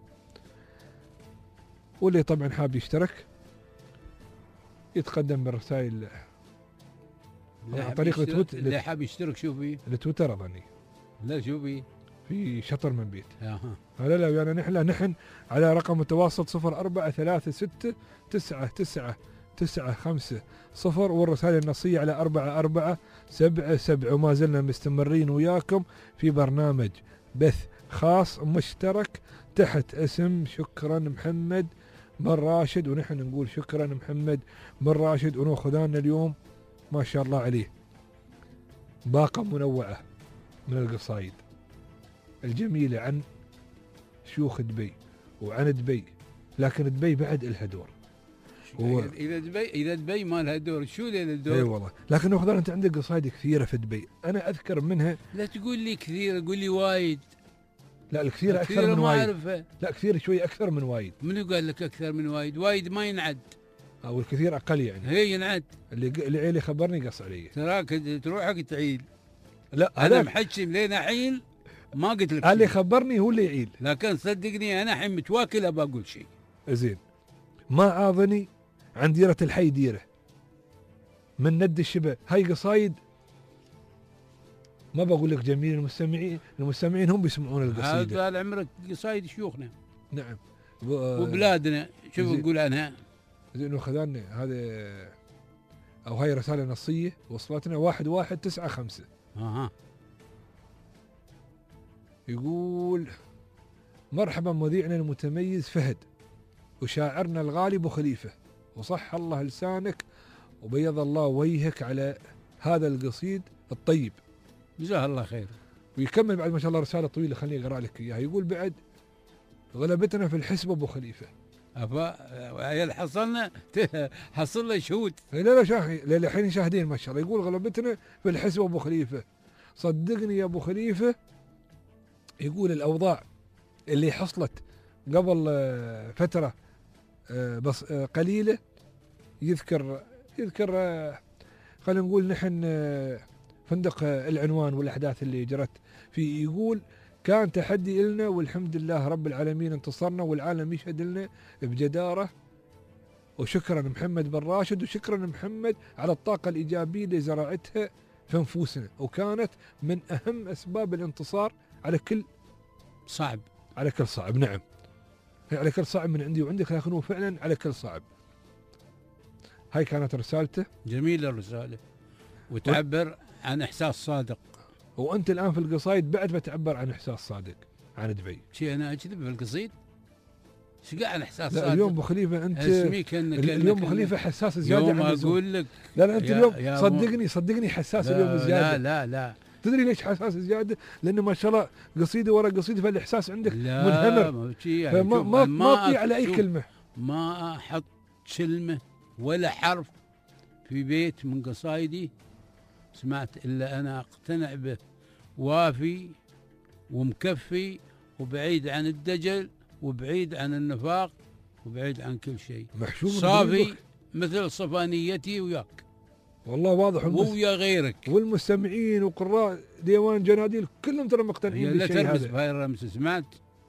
واللي طبعا حاب يشترك يتقدم بالرسائل عن طريق التويتر. اللي حاب يشترك شو بيه؟ التويتر أظني. لا شو بيه؟ في شطر من بيت. اها لا يعني نحن على رقم متواصل 0436999950 والرسائل النصية على 4477. وما زلنا مستمرين وياكم في برنامج بث خاص مشترك تحت اسم شكرا محمد بن راشد، ونحن نقول شكرا محمد بن راشد. وناخذنا اليوم ما شاء الله عليه باقة منوعة من القصايد الجميلة عن شيوخ دبي وعن دبي، لكن دبي بعد إلها دور. إذا دبي ما لها دور، شو لها الدور؟ اي والله، لكن أخذ أنت عندك قصايد كثيرة في دبي، أنا أذكر منها. لا تقول لي كثير، قول لي وايد. لا الكثيرة أكثر من وايد. أعرفها. لا كثير شوي أكثر من وايد. منو قال لك أكثر من وايد؟ وايد ما ينعد. أو الكثير أقل يعني. هي ينعد. اللي عيلي خبرني قص علي. تراك تروحك تعيل. لا أنا محجم لين أحيل ما قلت لك. اللي خبرني هو اللي يعيل. لكن صدقني أنا الحين متواكل أبى أقول شيء. زين. ما عاضني عن ديرة الحي ديرة من ند الشبه. هاي قصايد ما بقول لك جميل. المستمعين هم بيسمعون القصيدة. هذا عمرك قصايد شيوخنا. نعم. وبلادنا شوف نقول عنها. زين وخذانا هذا او هاي رسالة نصية وصلتنا 1195. اها. يقول مرحبا مذيعنا المتميز فهد وشاعرنا الغالي ابو خليفة، وصح الله لسانك وبيض الله وجهك على هذا القصيد الطيب. جزاه الله خير. ويكمل بعد ما شاء الله رسالة طويلة، خليني اقرا لك اياها. يقول بعد غلبتنا في الحسبة ابو خليفة. عيال حصلنا حصلنا شهود. لا الحين شاهدين ما شاء الله. يقول غلبتنا في الحسبة ابو خليفة. صدقني يا ابو خليفة، يقول الاوضاع اللي حصلت قبل فترة بس قليلة، يذكر خلينا نقول نحن فندق العنوان والاحداث اللي جرت فيه. يقول كان تحدي لنا والحمد لله رب العالمين انتصرنا، والعالم يشهد لنا بجدارة. وشكرا محمد بن راشد، وشكرا محمد على الطاقة الإيجابية اللي زرعتها في نفوسنا، وكانت من أهم أسباب الانتصار على كل صعب. نعم، على كل صعب من عندي وعندك، لكن هو فعلا على كل صعب. هاي كانت رسالته. جميلة الرسالة وتعبر عن إحساس صادق. وأنت الآن في القصايد بعد بتعبر عن إحساس صادق عن دبي. شيء أنا أكذب في القصيد؟ شو قاعد إحساس لا صادق؟ اليوم أبو خليفة أنت اليوم أبو خليفة حساس زيادة عن اللزوم. أقول لك لا أنت اليوم صدقني حساس اليوم زيادة. لا تدري ليش حساس زيادة؟ لأنه ما شاء الله قصيدة ورا قصيدة، فالإحساس عندك منهمر. يعني ما أطيع على أي كلمة. ما أحط كلمة ولا حرف في بيت من قصايدي سمعت إلا أنا أقتنع به، وافي ومكفي وبعيد عن الدجل وبعيد عن النفاق وبعيد عن كل شيء، صافي مثل صفانيتي وياك. والله واضح. ويا غيرك والمستمعين وقراء ديوان جناديل كلهم ترى مقتنعين بالشيء هذا. لا ترمس بهاي الرمس. سمعت؟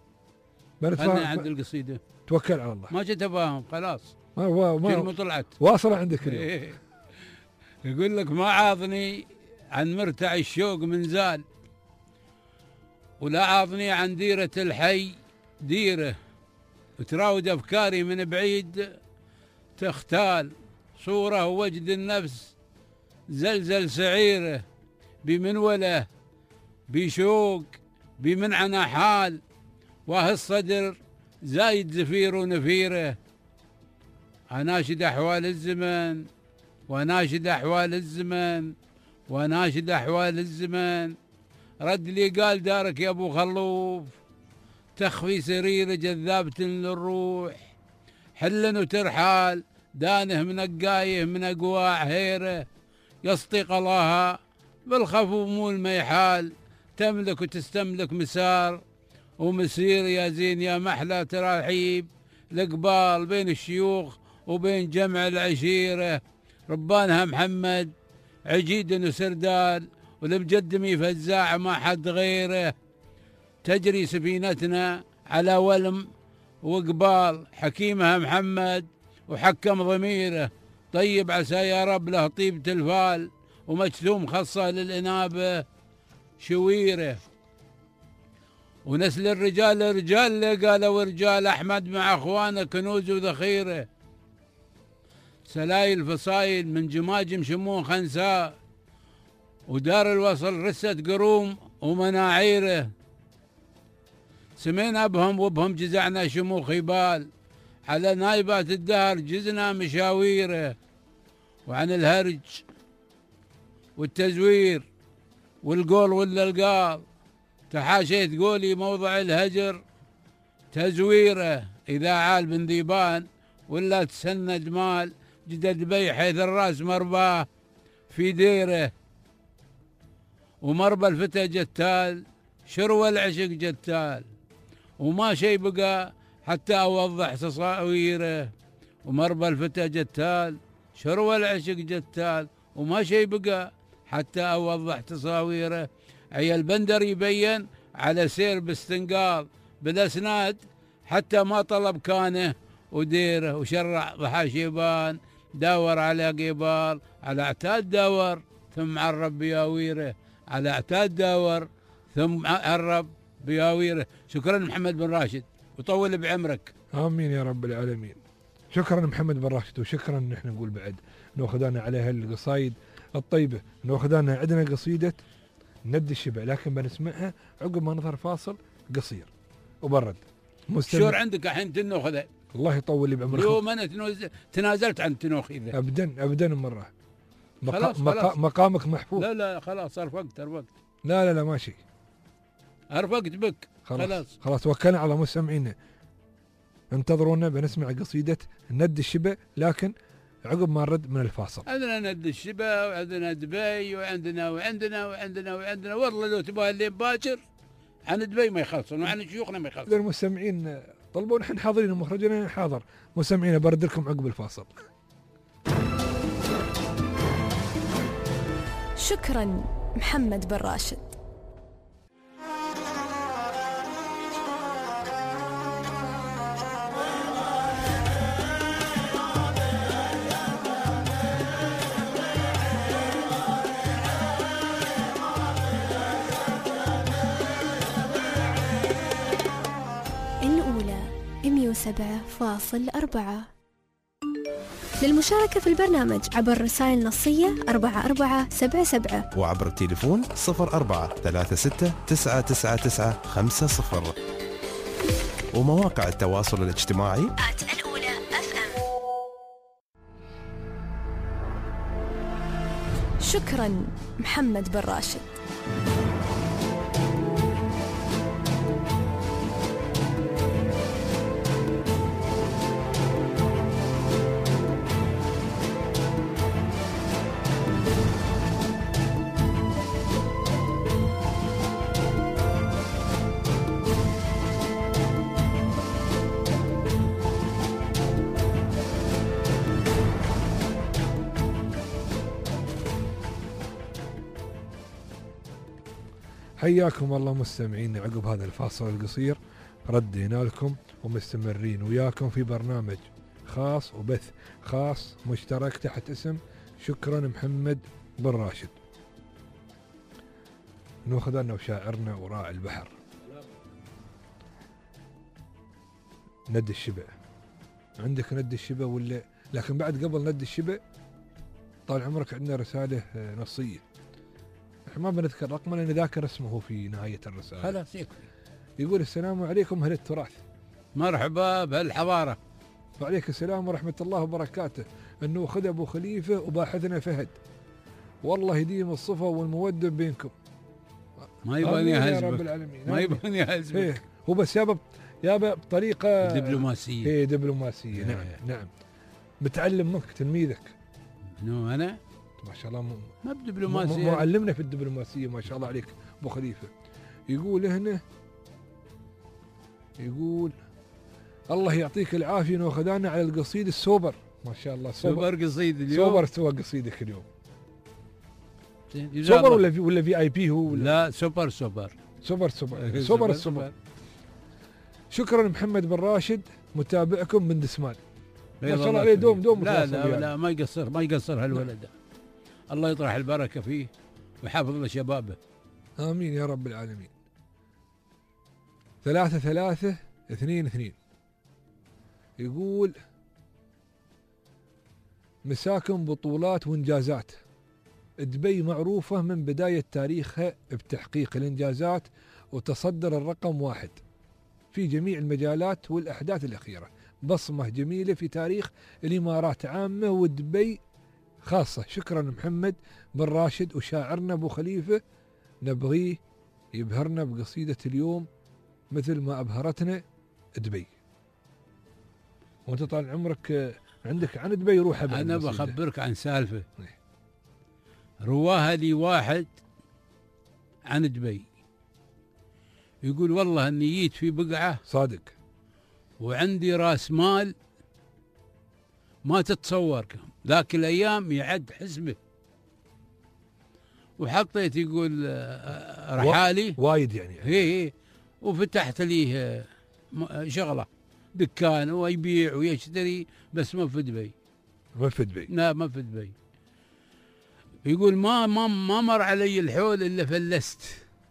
أنا عند القصيدة. توكل على الله. ما جيت أفهم خلاص. ما طلعت واصلة عندك اليوم. يقول لك ما عاضني عن مرتع الشوق من زال، ولا عاضني عن ديرة الحي ديرة، وتراود أفكاري من بعيد تختال، صورة ووجد النفس زلزل سعيره، بمنوله بشوق بمنعنى حال، واه الصدر زايد زفير ونفيره، أناشد أحوال الزمن وناشد أحوال الزمن وناشد أحوال الزمن. رد لي قال دارك يا أبو خلوف تخفي سرير جذابة للروح، حلا وترحال دانه من القايه من أقواع هيره، يسطي قلاها بالخفو مو الميحال، تملك وتستملك مسار ومسير يا زين يا محلى تراحيب القبال بين الشيوخ وبين جمع العشيرة. ربانها محمد عجيد وسردال والمجدمي فزاع ما حد غيره، تجري سفينتنا على ولم وقبال، حكيمها محمد وحكم ضميره، طيب عسى يا رب له طيبة الفال ومجثوم خاصة للإنابة شويره. ونسل الرجال رجال قالوا رجال أحمد مع أخوانه كنوز وذخيره، سلايل فصايل من جماجم شمون خنساء، ودار الوصل رست قروم ومناعيره، سمينا بهم وبهم جزعنا شمو خيبال، على نايبات الدهر جزنا مشاويره. وعن الهرج والتزوير والقول ولا القال تحاشيت قولي موضع الهجر تزويره، إذا عال بن ذيبان ولا تسند مال جدد بي حيث الراس مرباه في ديره، ومربى الفتى جتال شروى العشق جتال، وما شي بقى حتى أوضح تصاويره. ومربى الفتى جتال شروى العشق جتال، وما شي بقى حتى أوضح تصاويره. عيال بندر يبين على سير باستنقاض بالأسناد حتى ما طلب كانه وديره، وشرع ضحى شيبان داور على قبال، على اعتاد داور ثم عرب بياويره، على اعتاد داور ثم عرب بياويره. شكرا محمد بن راشد وطول بعمرك. آمين يا رب العالمين. شكرا محمد بن راشد، وشكرا نحن نقول بعد ناخذنا على هالقصايد الطيبة، ناخذنا عندنا قصيدة ند الشبع، لكن بنسمعها عقب ما نظهر فاصل قصير وبرد. شور عندك الحين تنوخذه؟ الله يطول لي بعمرك. اليوم انا تنازلت عن تنوخي ذا ابدا مرة. خلاص مقامك محفوظ. لا خلاص ارفقت. لا ماشي، ارفقت بك. خلاص توكلنا على مستمعينا. انتظرونا بنسمع قصيدة ند الشبع، لكن عقب ما نرد من الفاصل. عندنا ند الشبع وعندنا دبي وعندنا والله لو تبغى اللي باكر عن دبي ما يخلصون وعن شيوخنا ما يخلصون. المستمعين طلبوا نحن حاضرين ومخرجنا حاضر. مستمعينا برد لكم عقب الفاصل. شكرا محمد بن راشد. الأولى 107.4. للمشاركة في البرنامج عبر رسائل نصية 4477 وعبر التليفون 0436999950 ومواقع التواصل الاجتماعي الأولى FM. شكرا محمد بن راشد. حياكم الله مستمعين. عقب هذا الفاصل القصير ردينا لكم ومستمرين وياكم في برنامج خاص وبث خاص مشترك تحت اسم شكرا محمد بن راشد. ناخذنا وشاعرنا وراعي البحر ند الشبع. عندك ند الشبع ولا؟ لكن بعد قبل ند الشبع طال عمرك عندنا رسالة نصية. احنا ما بنذكر رقمه لان ذاكر اسمه في نهاية الرسالة. خلاص يكفي. يقول السلام عليكم أهل التراث. مرحبا بهالحضارة. وعليك السلام ورحمة الله وبركاته. أنه خذ أبو خليفة وباحثنا فهد، والله يديم الصفا والمودة بينكم. ما يبغاني يا رب أهزبك، العالمين. ما يبغاني أهزبك. إيه هو بس يابا بطريقة دبلوماسية. إيه دبلوماسية. نعم نعم. متعلم منك تلميذك. نو أنا ما شاء الله ما بدبلوماسية. معلمنا في الدبلوماسية ما شاء الله عليك أبو خليفة. يقول هنا، يقول الله يعطيك العافية إنه خذانا على القصيد السوبر. ما شاء الله سوبر قصيد اليوم. سوبر سوى قصيدك اليوم. زين. سوبر ولا في اي بي هو ولا؟ لا سوبر سوبر. شكرا محمد بن راشد متابعكم من دسمان. ما شاء الله عليه دوم لا ما يقصر هالولد. الله يطرح البركة فيه ويحافظ له شبابه. آمين يا رب العالمين. 3-3-2-2 يقول مساكن بطولات وإنجازات. دبي معروفة من بداية تاريخها بتحقيق الإنجازات وتصدر الرقم 1 في جميع المجالات والأحداث الأخيرة. بصمة جميلة في تاريخ الإمارات عامة ودبي خاصة. شكرا محمد بن راشد. وشاعرنا أبو خليفة نبغيه يبهرنا بقصيدة اليوم مثل ما أبهرتنا دبي. وانت طال عمرك عندك عن دبي روح. أنا بخبرك عن سالفة رواها لي واحد عن دبي، يقول والله اني جيت في بقعة صادق وعندي راس مال ما تتصور كم ذاك الايام يعد حسبه، وحطيت يقول رحالي وايد يعني. هي وفتحت لي شغله دكان ويبيع ويشتري، بس ما في دبي. لا ما في دبي. يقول ما مر علي الحول الا فلست.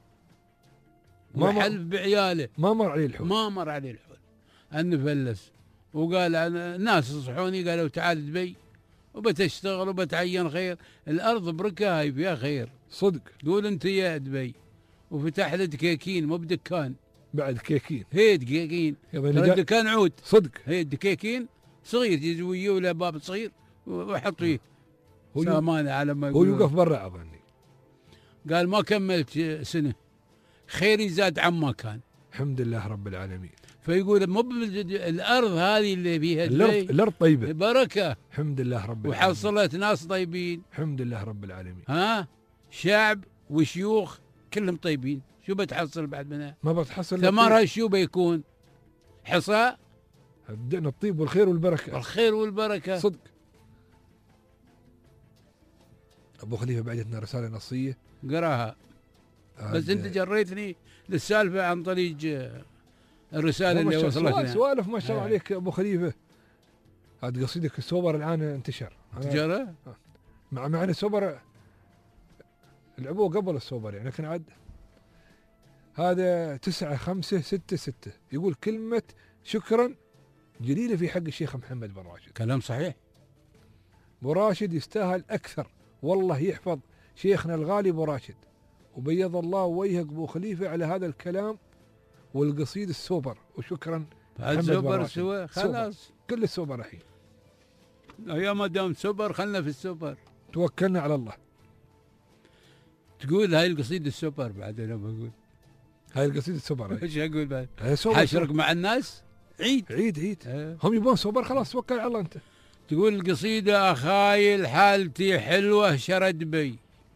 وحلف بعياله ما مر عليه الحول انه فلس. وقال الناس نصحوني قالوا تعال دبي وبتشتغل وبتعين خير، الارض بركه هاي فيها خير صدق. قول انت يا دبي. وفتح له دكاكين مو بدكان بعد كيكين. هي دكاكين الدكان عود صدق. هي دكاكين صغير يزويه ولا باب صغير وحط فيه سامانه على ما هو يوقف برا اظني. قال ما كملت سنه خيري زاد عما كان. الحمد لله رب العالمين. فيقول مو الارض هذه اللي فيها الارض طيبه بركه. الحمد لله رب العالمين. وحصلت ناس طيبين. الحمد لله رب العالمين. شعب وشيوخ كلهم طيبين. شو بتحصل بعد منها؟ ما بتحصل. ثمرها شو بيكون؟ حصى. بدأنا الطيب والخير والبركه. صدق. ابو خليفه بعدتنا رساله نصيه قراها. بس انت جريتني للسالفه عن طريق الرساله اللي وصلتنا. سوالف ما شاء الله عليك ابو خليفه. هذا قصيدك السوبر الان انتشر. تجاره معنا سوبر لعبوه قبل السوبر يعني، لكن عاد هذا 9-5-6-6. يقول كلمه شكرا جليله في حق الشيخ محمد بن راشد. كلام صحيح. ابو راشد يستاهل اكثر. والله يحفظ شيخنا الغالي ابو راشد وبيض الله وجهك ابو خليفه على هذا الكلام والقصيد السوبر. وشكرا السوبر سوى خلاص. كل السوبر الحين. يا ما دام سوبر خلنا في السوبر. توكلنا على الله. تقول هاي القصيدة السوبر بعد. انا بقول هاي القصيدة السوبر. ايش اقول بعد؟ حشرك مع الناس عيد. هم يبون سوبر خلاص توكل على الله انت. تقول القصيدة أخايل حالتي حلوة شرى دبي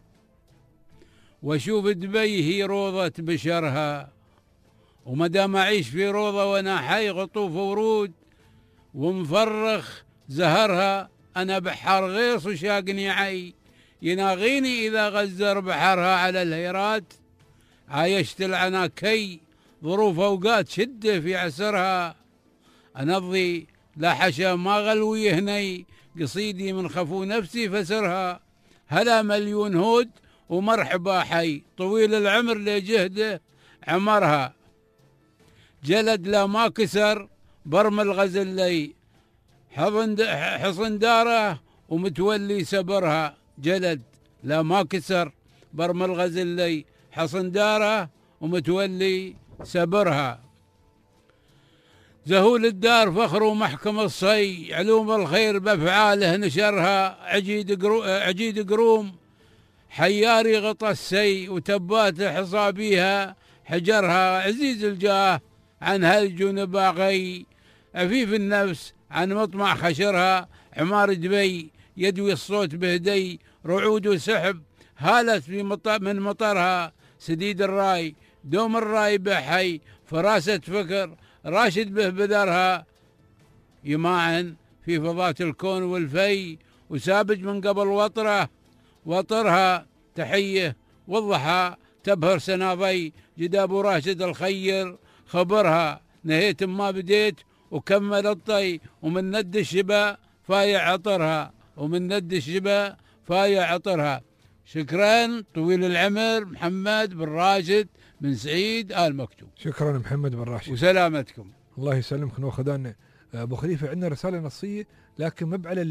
واشوف دبي هي روضة بشرها، ومدام أعيش في روضة وأنا حي غطوف ورود ومفرخ زهرها، أنا بحر غيص وشاقني عي يناغيني إذا غزر بحرها على الهيرات، عايشت العناكي ظروف أوقات شدة في عسرها، أنضي لا حشا ما غلوي هني قصيدي من خفو نفسي فسرها، هلا مليون هود ومرحبا حي طويل العمر لجهده عمرها، جلد لا ما كسر برم الغزل لي حصن داره ومتولي سبرها، جلد لا ما كسر برم الغزل لي حصن داره ومتولي سبرها، زهول الدار فخر ومحكم الصي، علوم الخير بأفعاله نشرها، عجيد قروم حياري غطى السي، وتبات حصابيها حجرها، عزيز الجاه عن هلج باغي، عفيف النفس عن مطمع خشرها، عمار دبي يدوي الصوت بهدي، رعود وسحب هالت من مطرها، سديد الراي دوم الراي بحي، فراسة فكر راشد به بذرها، يماعن في فضات الكون والفي، وسابج من قبل وطرها تحيه، والضحى تبهر سناضي، جداب راشد الخير خبرها، نهيت ما بديت وكمل الطي، ومن ند الشبا فايع عطرها، شكرا طويل العمر محمد بن راشد بن سعيد آل مكتوم. شكرا محمد بن راشد وسلامتكم. الله يسلمك. ناخذ ابو خليفه عندنا رساله نصيه لكن ما على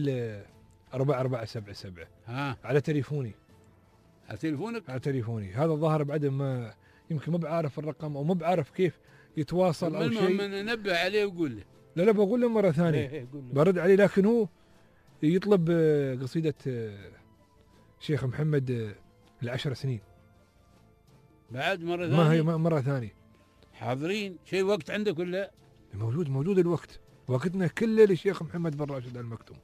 4477 على تليفوني. على تليفونك؟ على تليفوني. هذا الظاهر بعد ما يمكن ما بعرف الرقم او ما بعرف كيف يتواصل او شيء. المهم ننبه عليه وقول له. لا بقول له مره ثانيه. برد عليه لكن هو يطلب قصيده شيخ محمد ل10 سنين. بعد مرة ثانية؟ ما هي مرة ثانية. حاضرين. شيء وقت عندك ولا؟ موجود الوقت. وقتنا كله للشيخ محمد بن راشد آل مكتوم.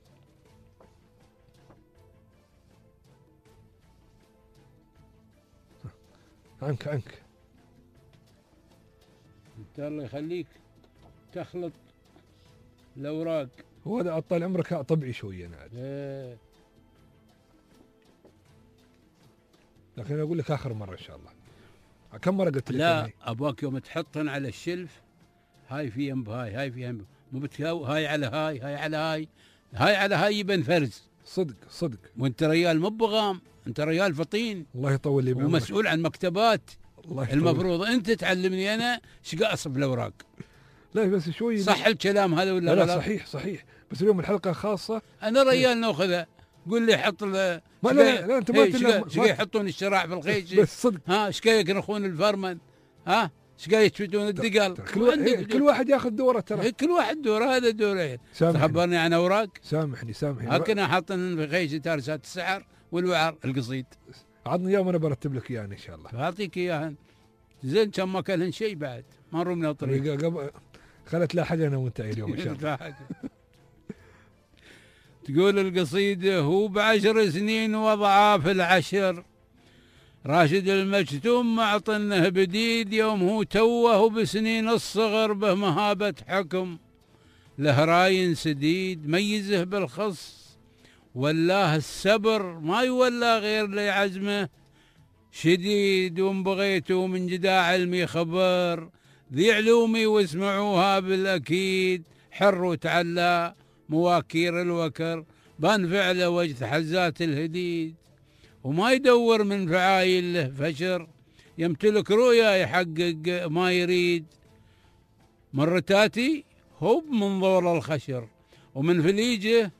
عنك انت الله يخليك تخلط الأوراق. هو هذا طال عمرك طبعي شوية أنا عاد. لكن أقول لك آخر مرة إن شاء الله. كم مرة قلت لك؟ لا أبغاك يوم تحطن على الشلف، هاي في ينب هاي في ينب، مو هاي على هاي على هاي يبن فرز. صدق. وانت ريال مو بغام، انت ريال فطين. الله يطول لي بعمرك. ومسؤول عن مكتبات. الله يطول. المفروض انت تعلمني انا ايش اقصف الاوراق. لا بس شوي. صح الكلام هذا ولا لا صحيح. بس اليوم الحلقة خاصة. انا ريال ناخذها. قول لي حط لا انت ما يحطون الشراع في الخيش. بس صدق. ايش جاي يكنخون الفرمن؟ ايش جاي يتفتون الدقل؟ كل واحد ياخذ دوره ترى. كل واحد دوره. هذا دورين. تخبرني عن اوراق. سامحني. هكذا حاطن في خيش تارسات السحر والوعر القصيد. عطني اياه وانا برتب لك اياه ان شاء الله. بعطيك اياها. زين كم ما كلهن شيء بعد ما رمنا طريق. خلت لا حاجه انا وانت اليوم ان شاء الله. تقول القصيدة: هو ب10 سنين وضعاف 10، راشد المكتوم معطنه بديد، يوم هو توه بسنين الصغر به مهابة حكم، له راين سديد ميزه بالخص، والله السبر ما يولى غير لعزمه شديد، وان بغيتوا من جداع علمي خبر ذي علومي واسمعوها بالأكيد، حر وتعلى مواكير الوكر بان فعله وجه حزات الهديد، وما يدور من فعايل له فشر، يمتلك رؤيا يحقق ما يريد، مرتاتي هو بمنظور الخشر، ومن فليجه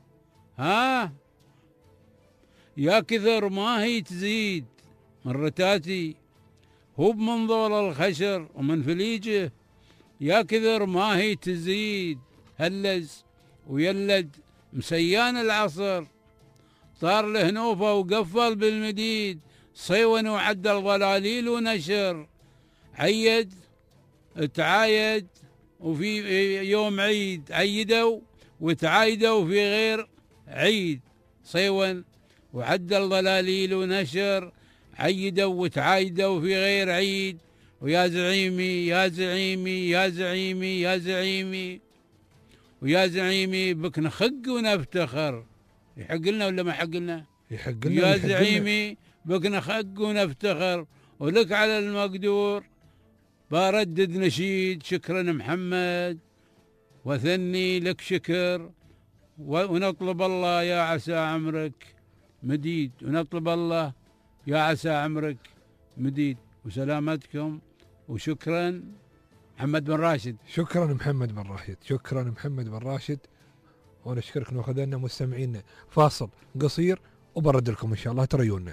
يا كثر ما هي تزيد، مرتاتي هو بمنظور الخشر، ومن فليجه يا كثر ما هي تزيد، هلز ويلد مسيان العصر، طار له نوفه وقفل بالمديد، صيون وعدل ضلاليل ونشر، عيد تعايد وفي يوم عيد عيدوا وتعايدوا في غير عيد، صيون وعدل ضلاليل ونشر، عيدوا وتعايدوا في غير عيد، ويا زعيمي يا زعيمي يا زعيمي يا زعيمي ويا زعيمي بك نخق ونفتخر. يحق لنا ولا ما يحق لنا؟ يحق لنا. يا زعيمي بك نخق ونفتخر، ولك على المقدور بردد نشيد شكرا محمد، وثني لك شكر، ونطلب الله يا عسى عمرك مديد، ونطلب الله يا عسى عمرك مديد، وسلامتكم، وشكرا محمد بن راشد. شكرا محمد بن راشد. شكرا محمد بن راشد. ونشكرك ناخذ لنا مستمعينا فاصل قصير وبرد لكم ان شاء الله تريونا.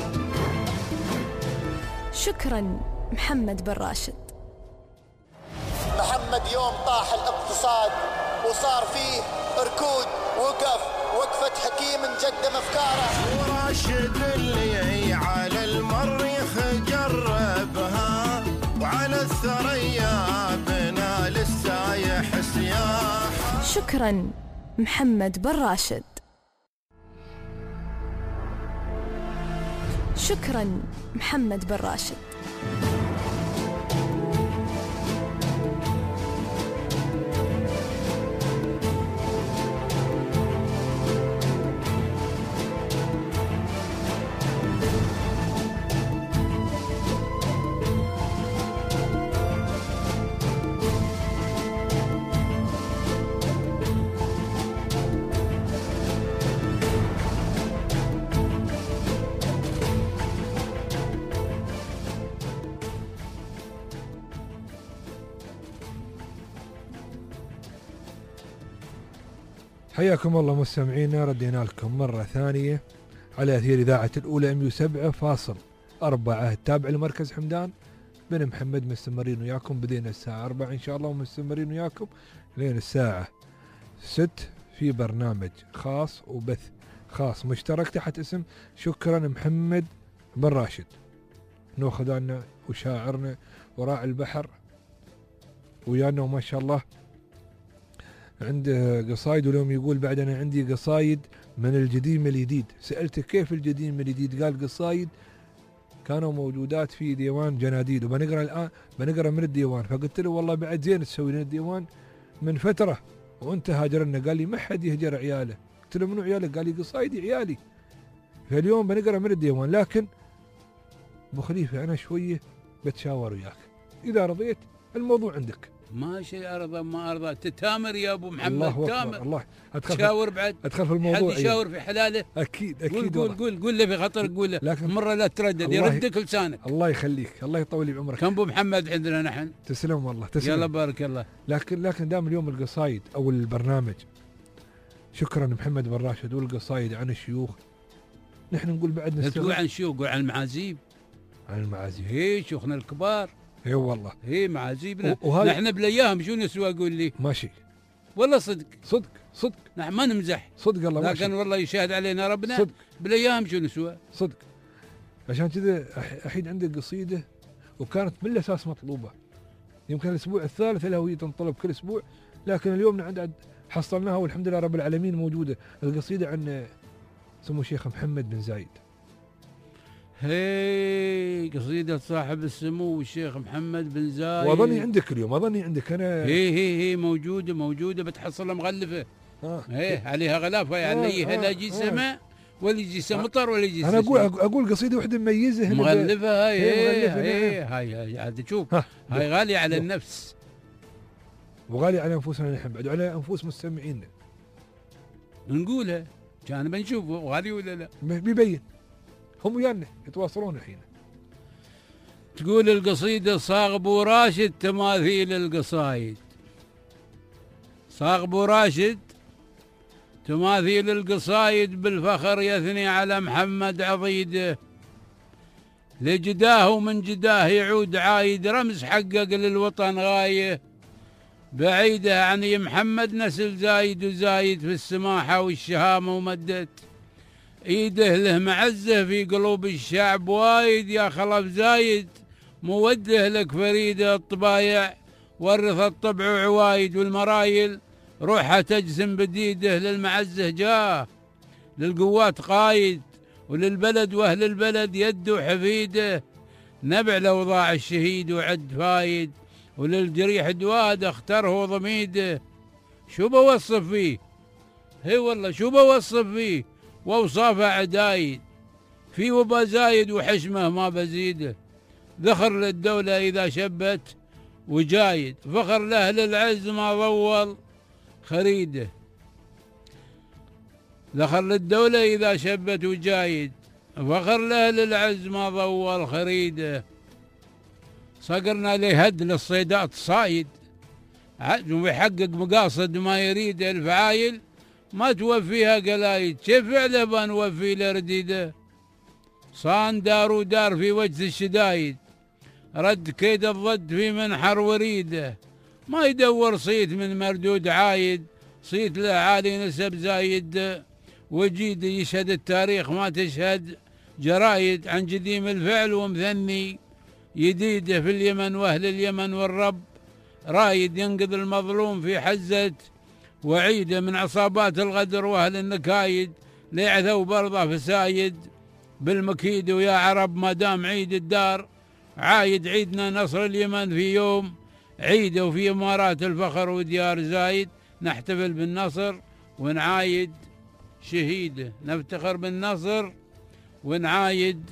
شكرا محمد بن راشد. محمد يوم طاح الاقتصاد وصار فيه ركود وقفة حكيم قدم افكاره. وراشد اللي على المريخ جربها وعلى الثريا بنا للسايح سياح. شكرا محمد بن راشد. شكرا محمد بن راشد. حياكم الله مستمعينا، ردينا لكم مرة ثانية على أثير إذاعة الأولى 107.4 التابع لمركز حمدان بن محمد. مستمرين وياكم، بدينا الساعة 4 إن شاء الله ومستمرين وياكم لين الساعة 6 في برنامج خاص وبث خاص مشترك تحت اسم شكرا محمد بن راشد. ناخذنا وشاعرنا وراعي البحر ويانا وما شاء الله عنده قصايد، واليوم يقول بعد أنا عندي قصايد من القديم الجديد. سألته كيف القديم الجديد؟ قال قصايد كانوا موجودات في ديوان جناديد وبنقرأ الآن، بنقرأ من الديوان. فقلت له والله بعد زين تسوي لنا الديوان من فترة وانت هاجرنا. قال لي ما حد يهجر عياله. قلت له منو عيالك؟ قال لي قصايدي عيالي. فاليوم بنقرأ من الديوان، لكن ابو خليفة انا شوية بتشاور وياك، اذا رضيت الموضوع عندك. ماشي ارضى ما ارضى، تتامر يا ابو محمد. الله تامر الله تشاور بعد، ادخل في الموضوع. حد يشاور في حلاله. اكيد قول له في خطر، قول له مره لا تردد، يردك لسانك. الله يخليك، الله يطول لي بعمرك. كم ابو محمد عندنا نحن. تسلم والله، تسلم. يلا بارك الله. لكن دام اليوم القصايد او البرنامج شكرا محمد بن راشد والقصايد عن الشيوخ، نحن نقول بعد نستغل. تقول عن الشيوخ، قول عن المعازيب. عن المعازيب، هي شيوخنا الكبار. اي والله، هي معازيبنا نحن بلاياهم. شو نسوى؟ قول لي. ماشي والله صدق صدق نحن ما نمزح، صدق الله، لكن ماشي. والله يشاهد علينا ربنا، صدق بلاياهم شو نسوى صدق. عشان كذا الحين عندك قصيده وكانت من الاساس مطلوبه، يمكن الاسبوع الثالث لها وهي تنطلب كل اسبوع، لكن اليوم عند حصلناها والحمد لله رب العالمين موجوده. القصيده عن سمو الشيخ محمد بن زايد. هي قصيدة صاحب السمو الشيخ محمد بن زايد، واظني عندك اليوم، اظني عندك انا. هي موجودة بتحصلها مغلفة. هي عليها غلافة، يعني لا يجي سماء ولا يجي مطر ولا يجي. انا اقول قصيدة واحدة مميزة مغلفة. هاي هذا شوف، هاي غالية على النفس وغالية على انفسنا نحن بعد وعلى انفس مستمعينا. نقولها كان بنشوفه غالي ولا لا، بيبين هم ويانا يتواصلون الحين. تقول القصيدة: صاغ ابو راشد تماثيل القصايد، صاغ ابو راشد تماثيل القصايد، بالفخر يثني على محمد عضيده، لجداه ومن جداه يعود عايد، رمز حقق للوطن غايه، بعيده عن محمد نسل زايد، وزايد في السماحة والشهامة، ومدت ايده له معزه في قلوب الشعب وايد، يا خلف زايد موده لك فريده الطبايع، ورث الطبع وعوايد، والمرايل روحها تجسم بديده، للمعزه جاه للقوات قايد، وللبلد واهل البلد يد وحفيده، نبع لوضاع الشهيد وعد فايد، وللجريح دواد اختره ضميده. شو بوصف فيه؟ هي والله شو بوصف فيه؟ واوصافه عدايد، في وبا زايد وحشمه ما بزيده، ذخر للدولة إذا شبت وجايد، فخر لأهل العز ما ضول خريده، ذخر للدولة إذا شبت وجايد، فخر لأهل العز ما ضول خريده. صقرنا لهد للصيدات صايد، ويحقق مقاصد ما يريد، الفعايل ما توفيها قلايد، كيف فعله بنوفي له رديده، صان دار ودار في وجه الشدايد، رد كيد الضد في منحر وريده، ما يدور صيت من مردود عايد، صيت له عالي نسب زايد، وجيد يشهد التاريخ ما تشهد جرايد، عن جديم الفعل ومثني يديده في اليمن واهل اليمن والرب رايد، ينقذ المظلوم في حزة وعيده من عصابات الغدر واهل النكايد، ليعثوا برضه فسايد بالمكيد، ويا عرب ما دام عيد الدار عايد، عيدنا نصر اليمن في يوم عيده، وفي امارات الفخر وديار زايد نحتفل بالنصر ونعايد شهيده، نفتخر بالنصر ونعايد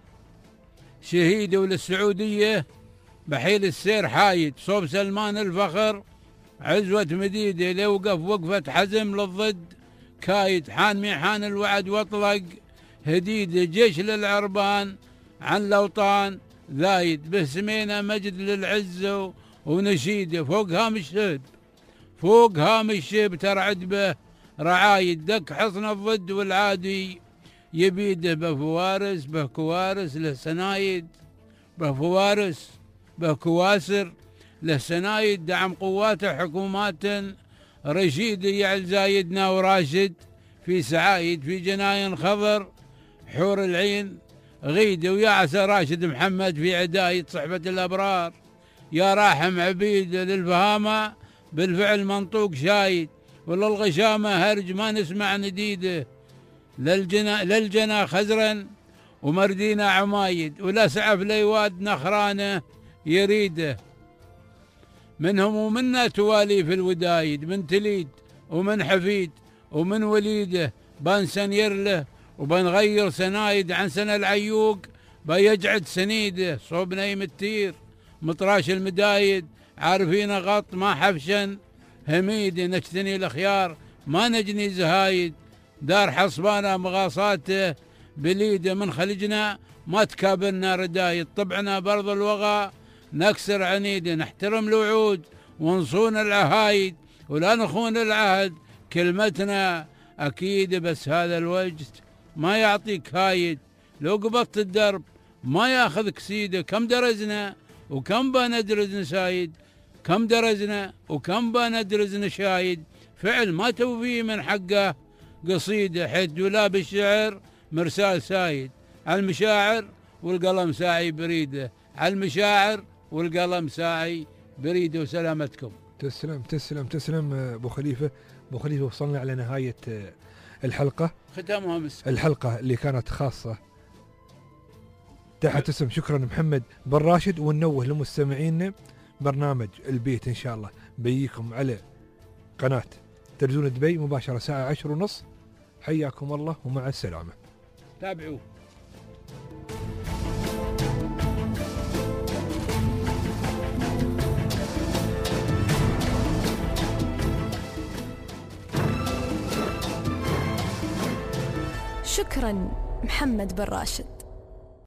شهيده. وللسعوديه بحيل السير حايد، صوب سلمان الفخر عزوة مديده، ليوقف وقفة حزم للضد كايد، حان ميحان الوعد واطلق هديده، جيش للعربان عن لوطان ذايد، به سمينا مجد للعز ونشيده، فوق هام الشهب فوق هام الشهب ترعد به رعايد، دك حصن الضد والعادي يبيده، بفوارس به كوارس له سنايد، بفوارس به كواسر له سنايد، دعم قواته حكومات رشيد، يعل زايدنا وراشد في سعايد، في جناين خضر حور العين غيده، ويا عسى راشد محمد في عدايد صحبة الأبرار، يا راحم عبيد للفهامة بالفعل منطوق شايد، وللغشامة هرج ما نسمع نديده، للجنا خزرا ومردينا عمايد، ولا سعف ليواد نخرانه يريده، منهم ومنا توالي في الودايد، من تليد ومن حفيد ومن وليده، بنسنير له وبنغير سنايد، عن سنة العيوق بيجعد سنيده، صوب نايم التير مطراش المدايد، عارفين غط ما حفشن هميد، نجتني الخيار ما نجني زهايد، دار حصبانا مغاصاته بليده، من خلجنا ما تكابلنا ردايد، طبعنا برض الوغى نكسر عنيده، نحترم الوعود ونصون العهايد، ولا نخون العهد كلمتنا أكيد، بس هذا الوجد ما يعطيك هايد، لو قبضت الدرب ما ياخذك سيده، كم درزنا وكم بندرز نشايد، كم درزنا وكم بندرز نشايد، فعل ما توفيه من حقه قصيده، حيث دولاب الشعر مرسال سايد، على المشاعر والقلم ساعي بريده، على المشاعر والقلم ساعي بريده. وسلامتكم. تسلم تسلم تسلم ابو خليفه. ابو خليفه وصلنا على نهايه الحلقه، ختامها مسك الحلقه اللي كانت خاصه تحت اسم شكرا محمد بن راشد، وننوه لمستمعينا برنامج البيت ان شاء الله بيجيكم على قناه تلفزيون دبي مباشره الساعه 10:30. حياكم الله ومع السلامه. تابعوا. شكرا محمد بن راشد.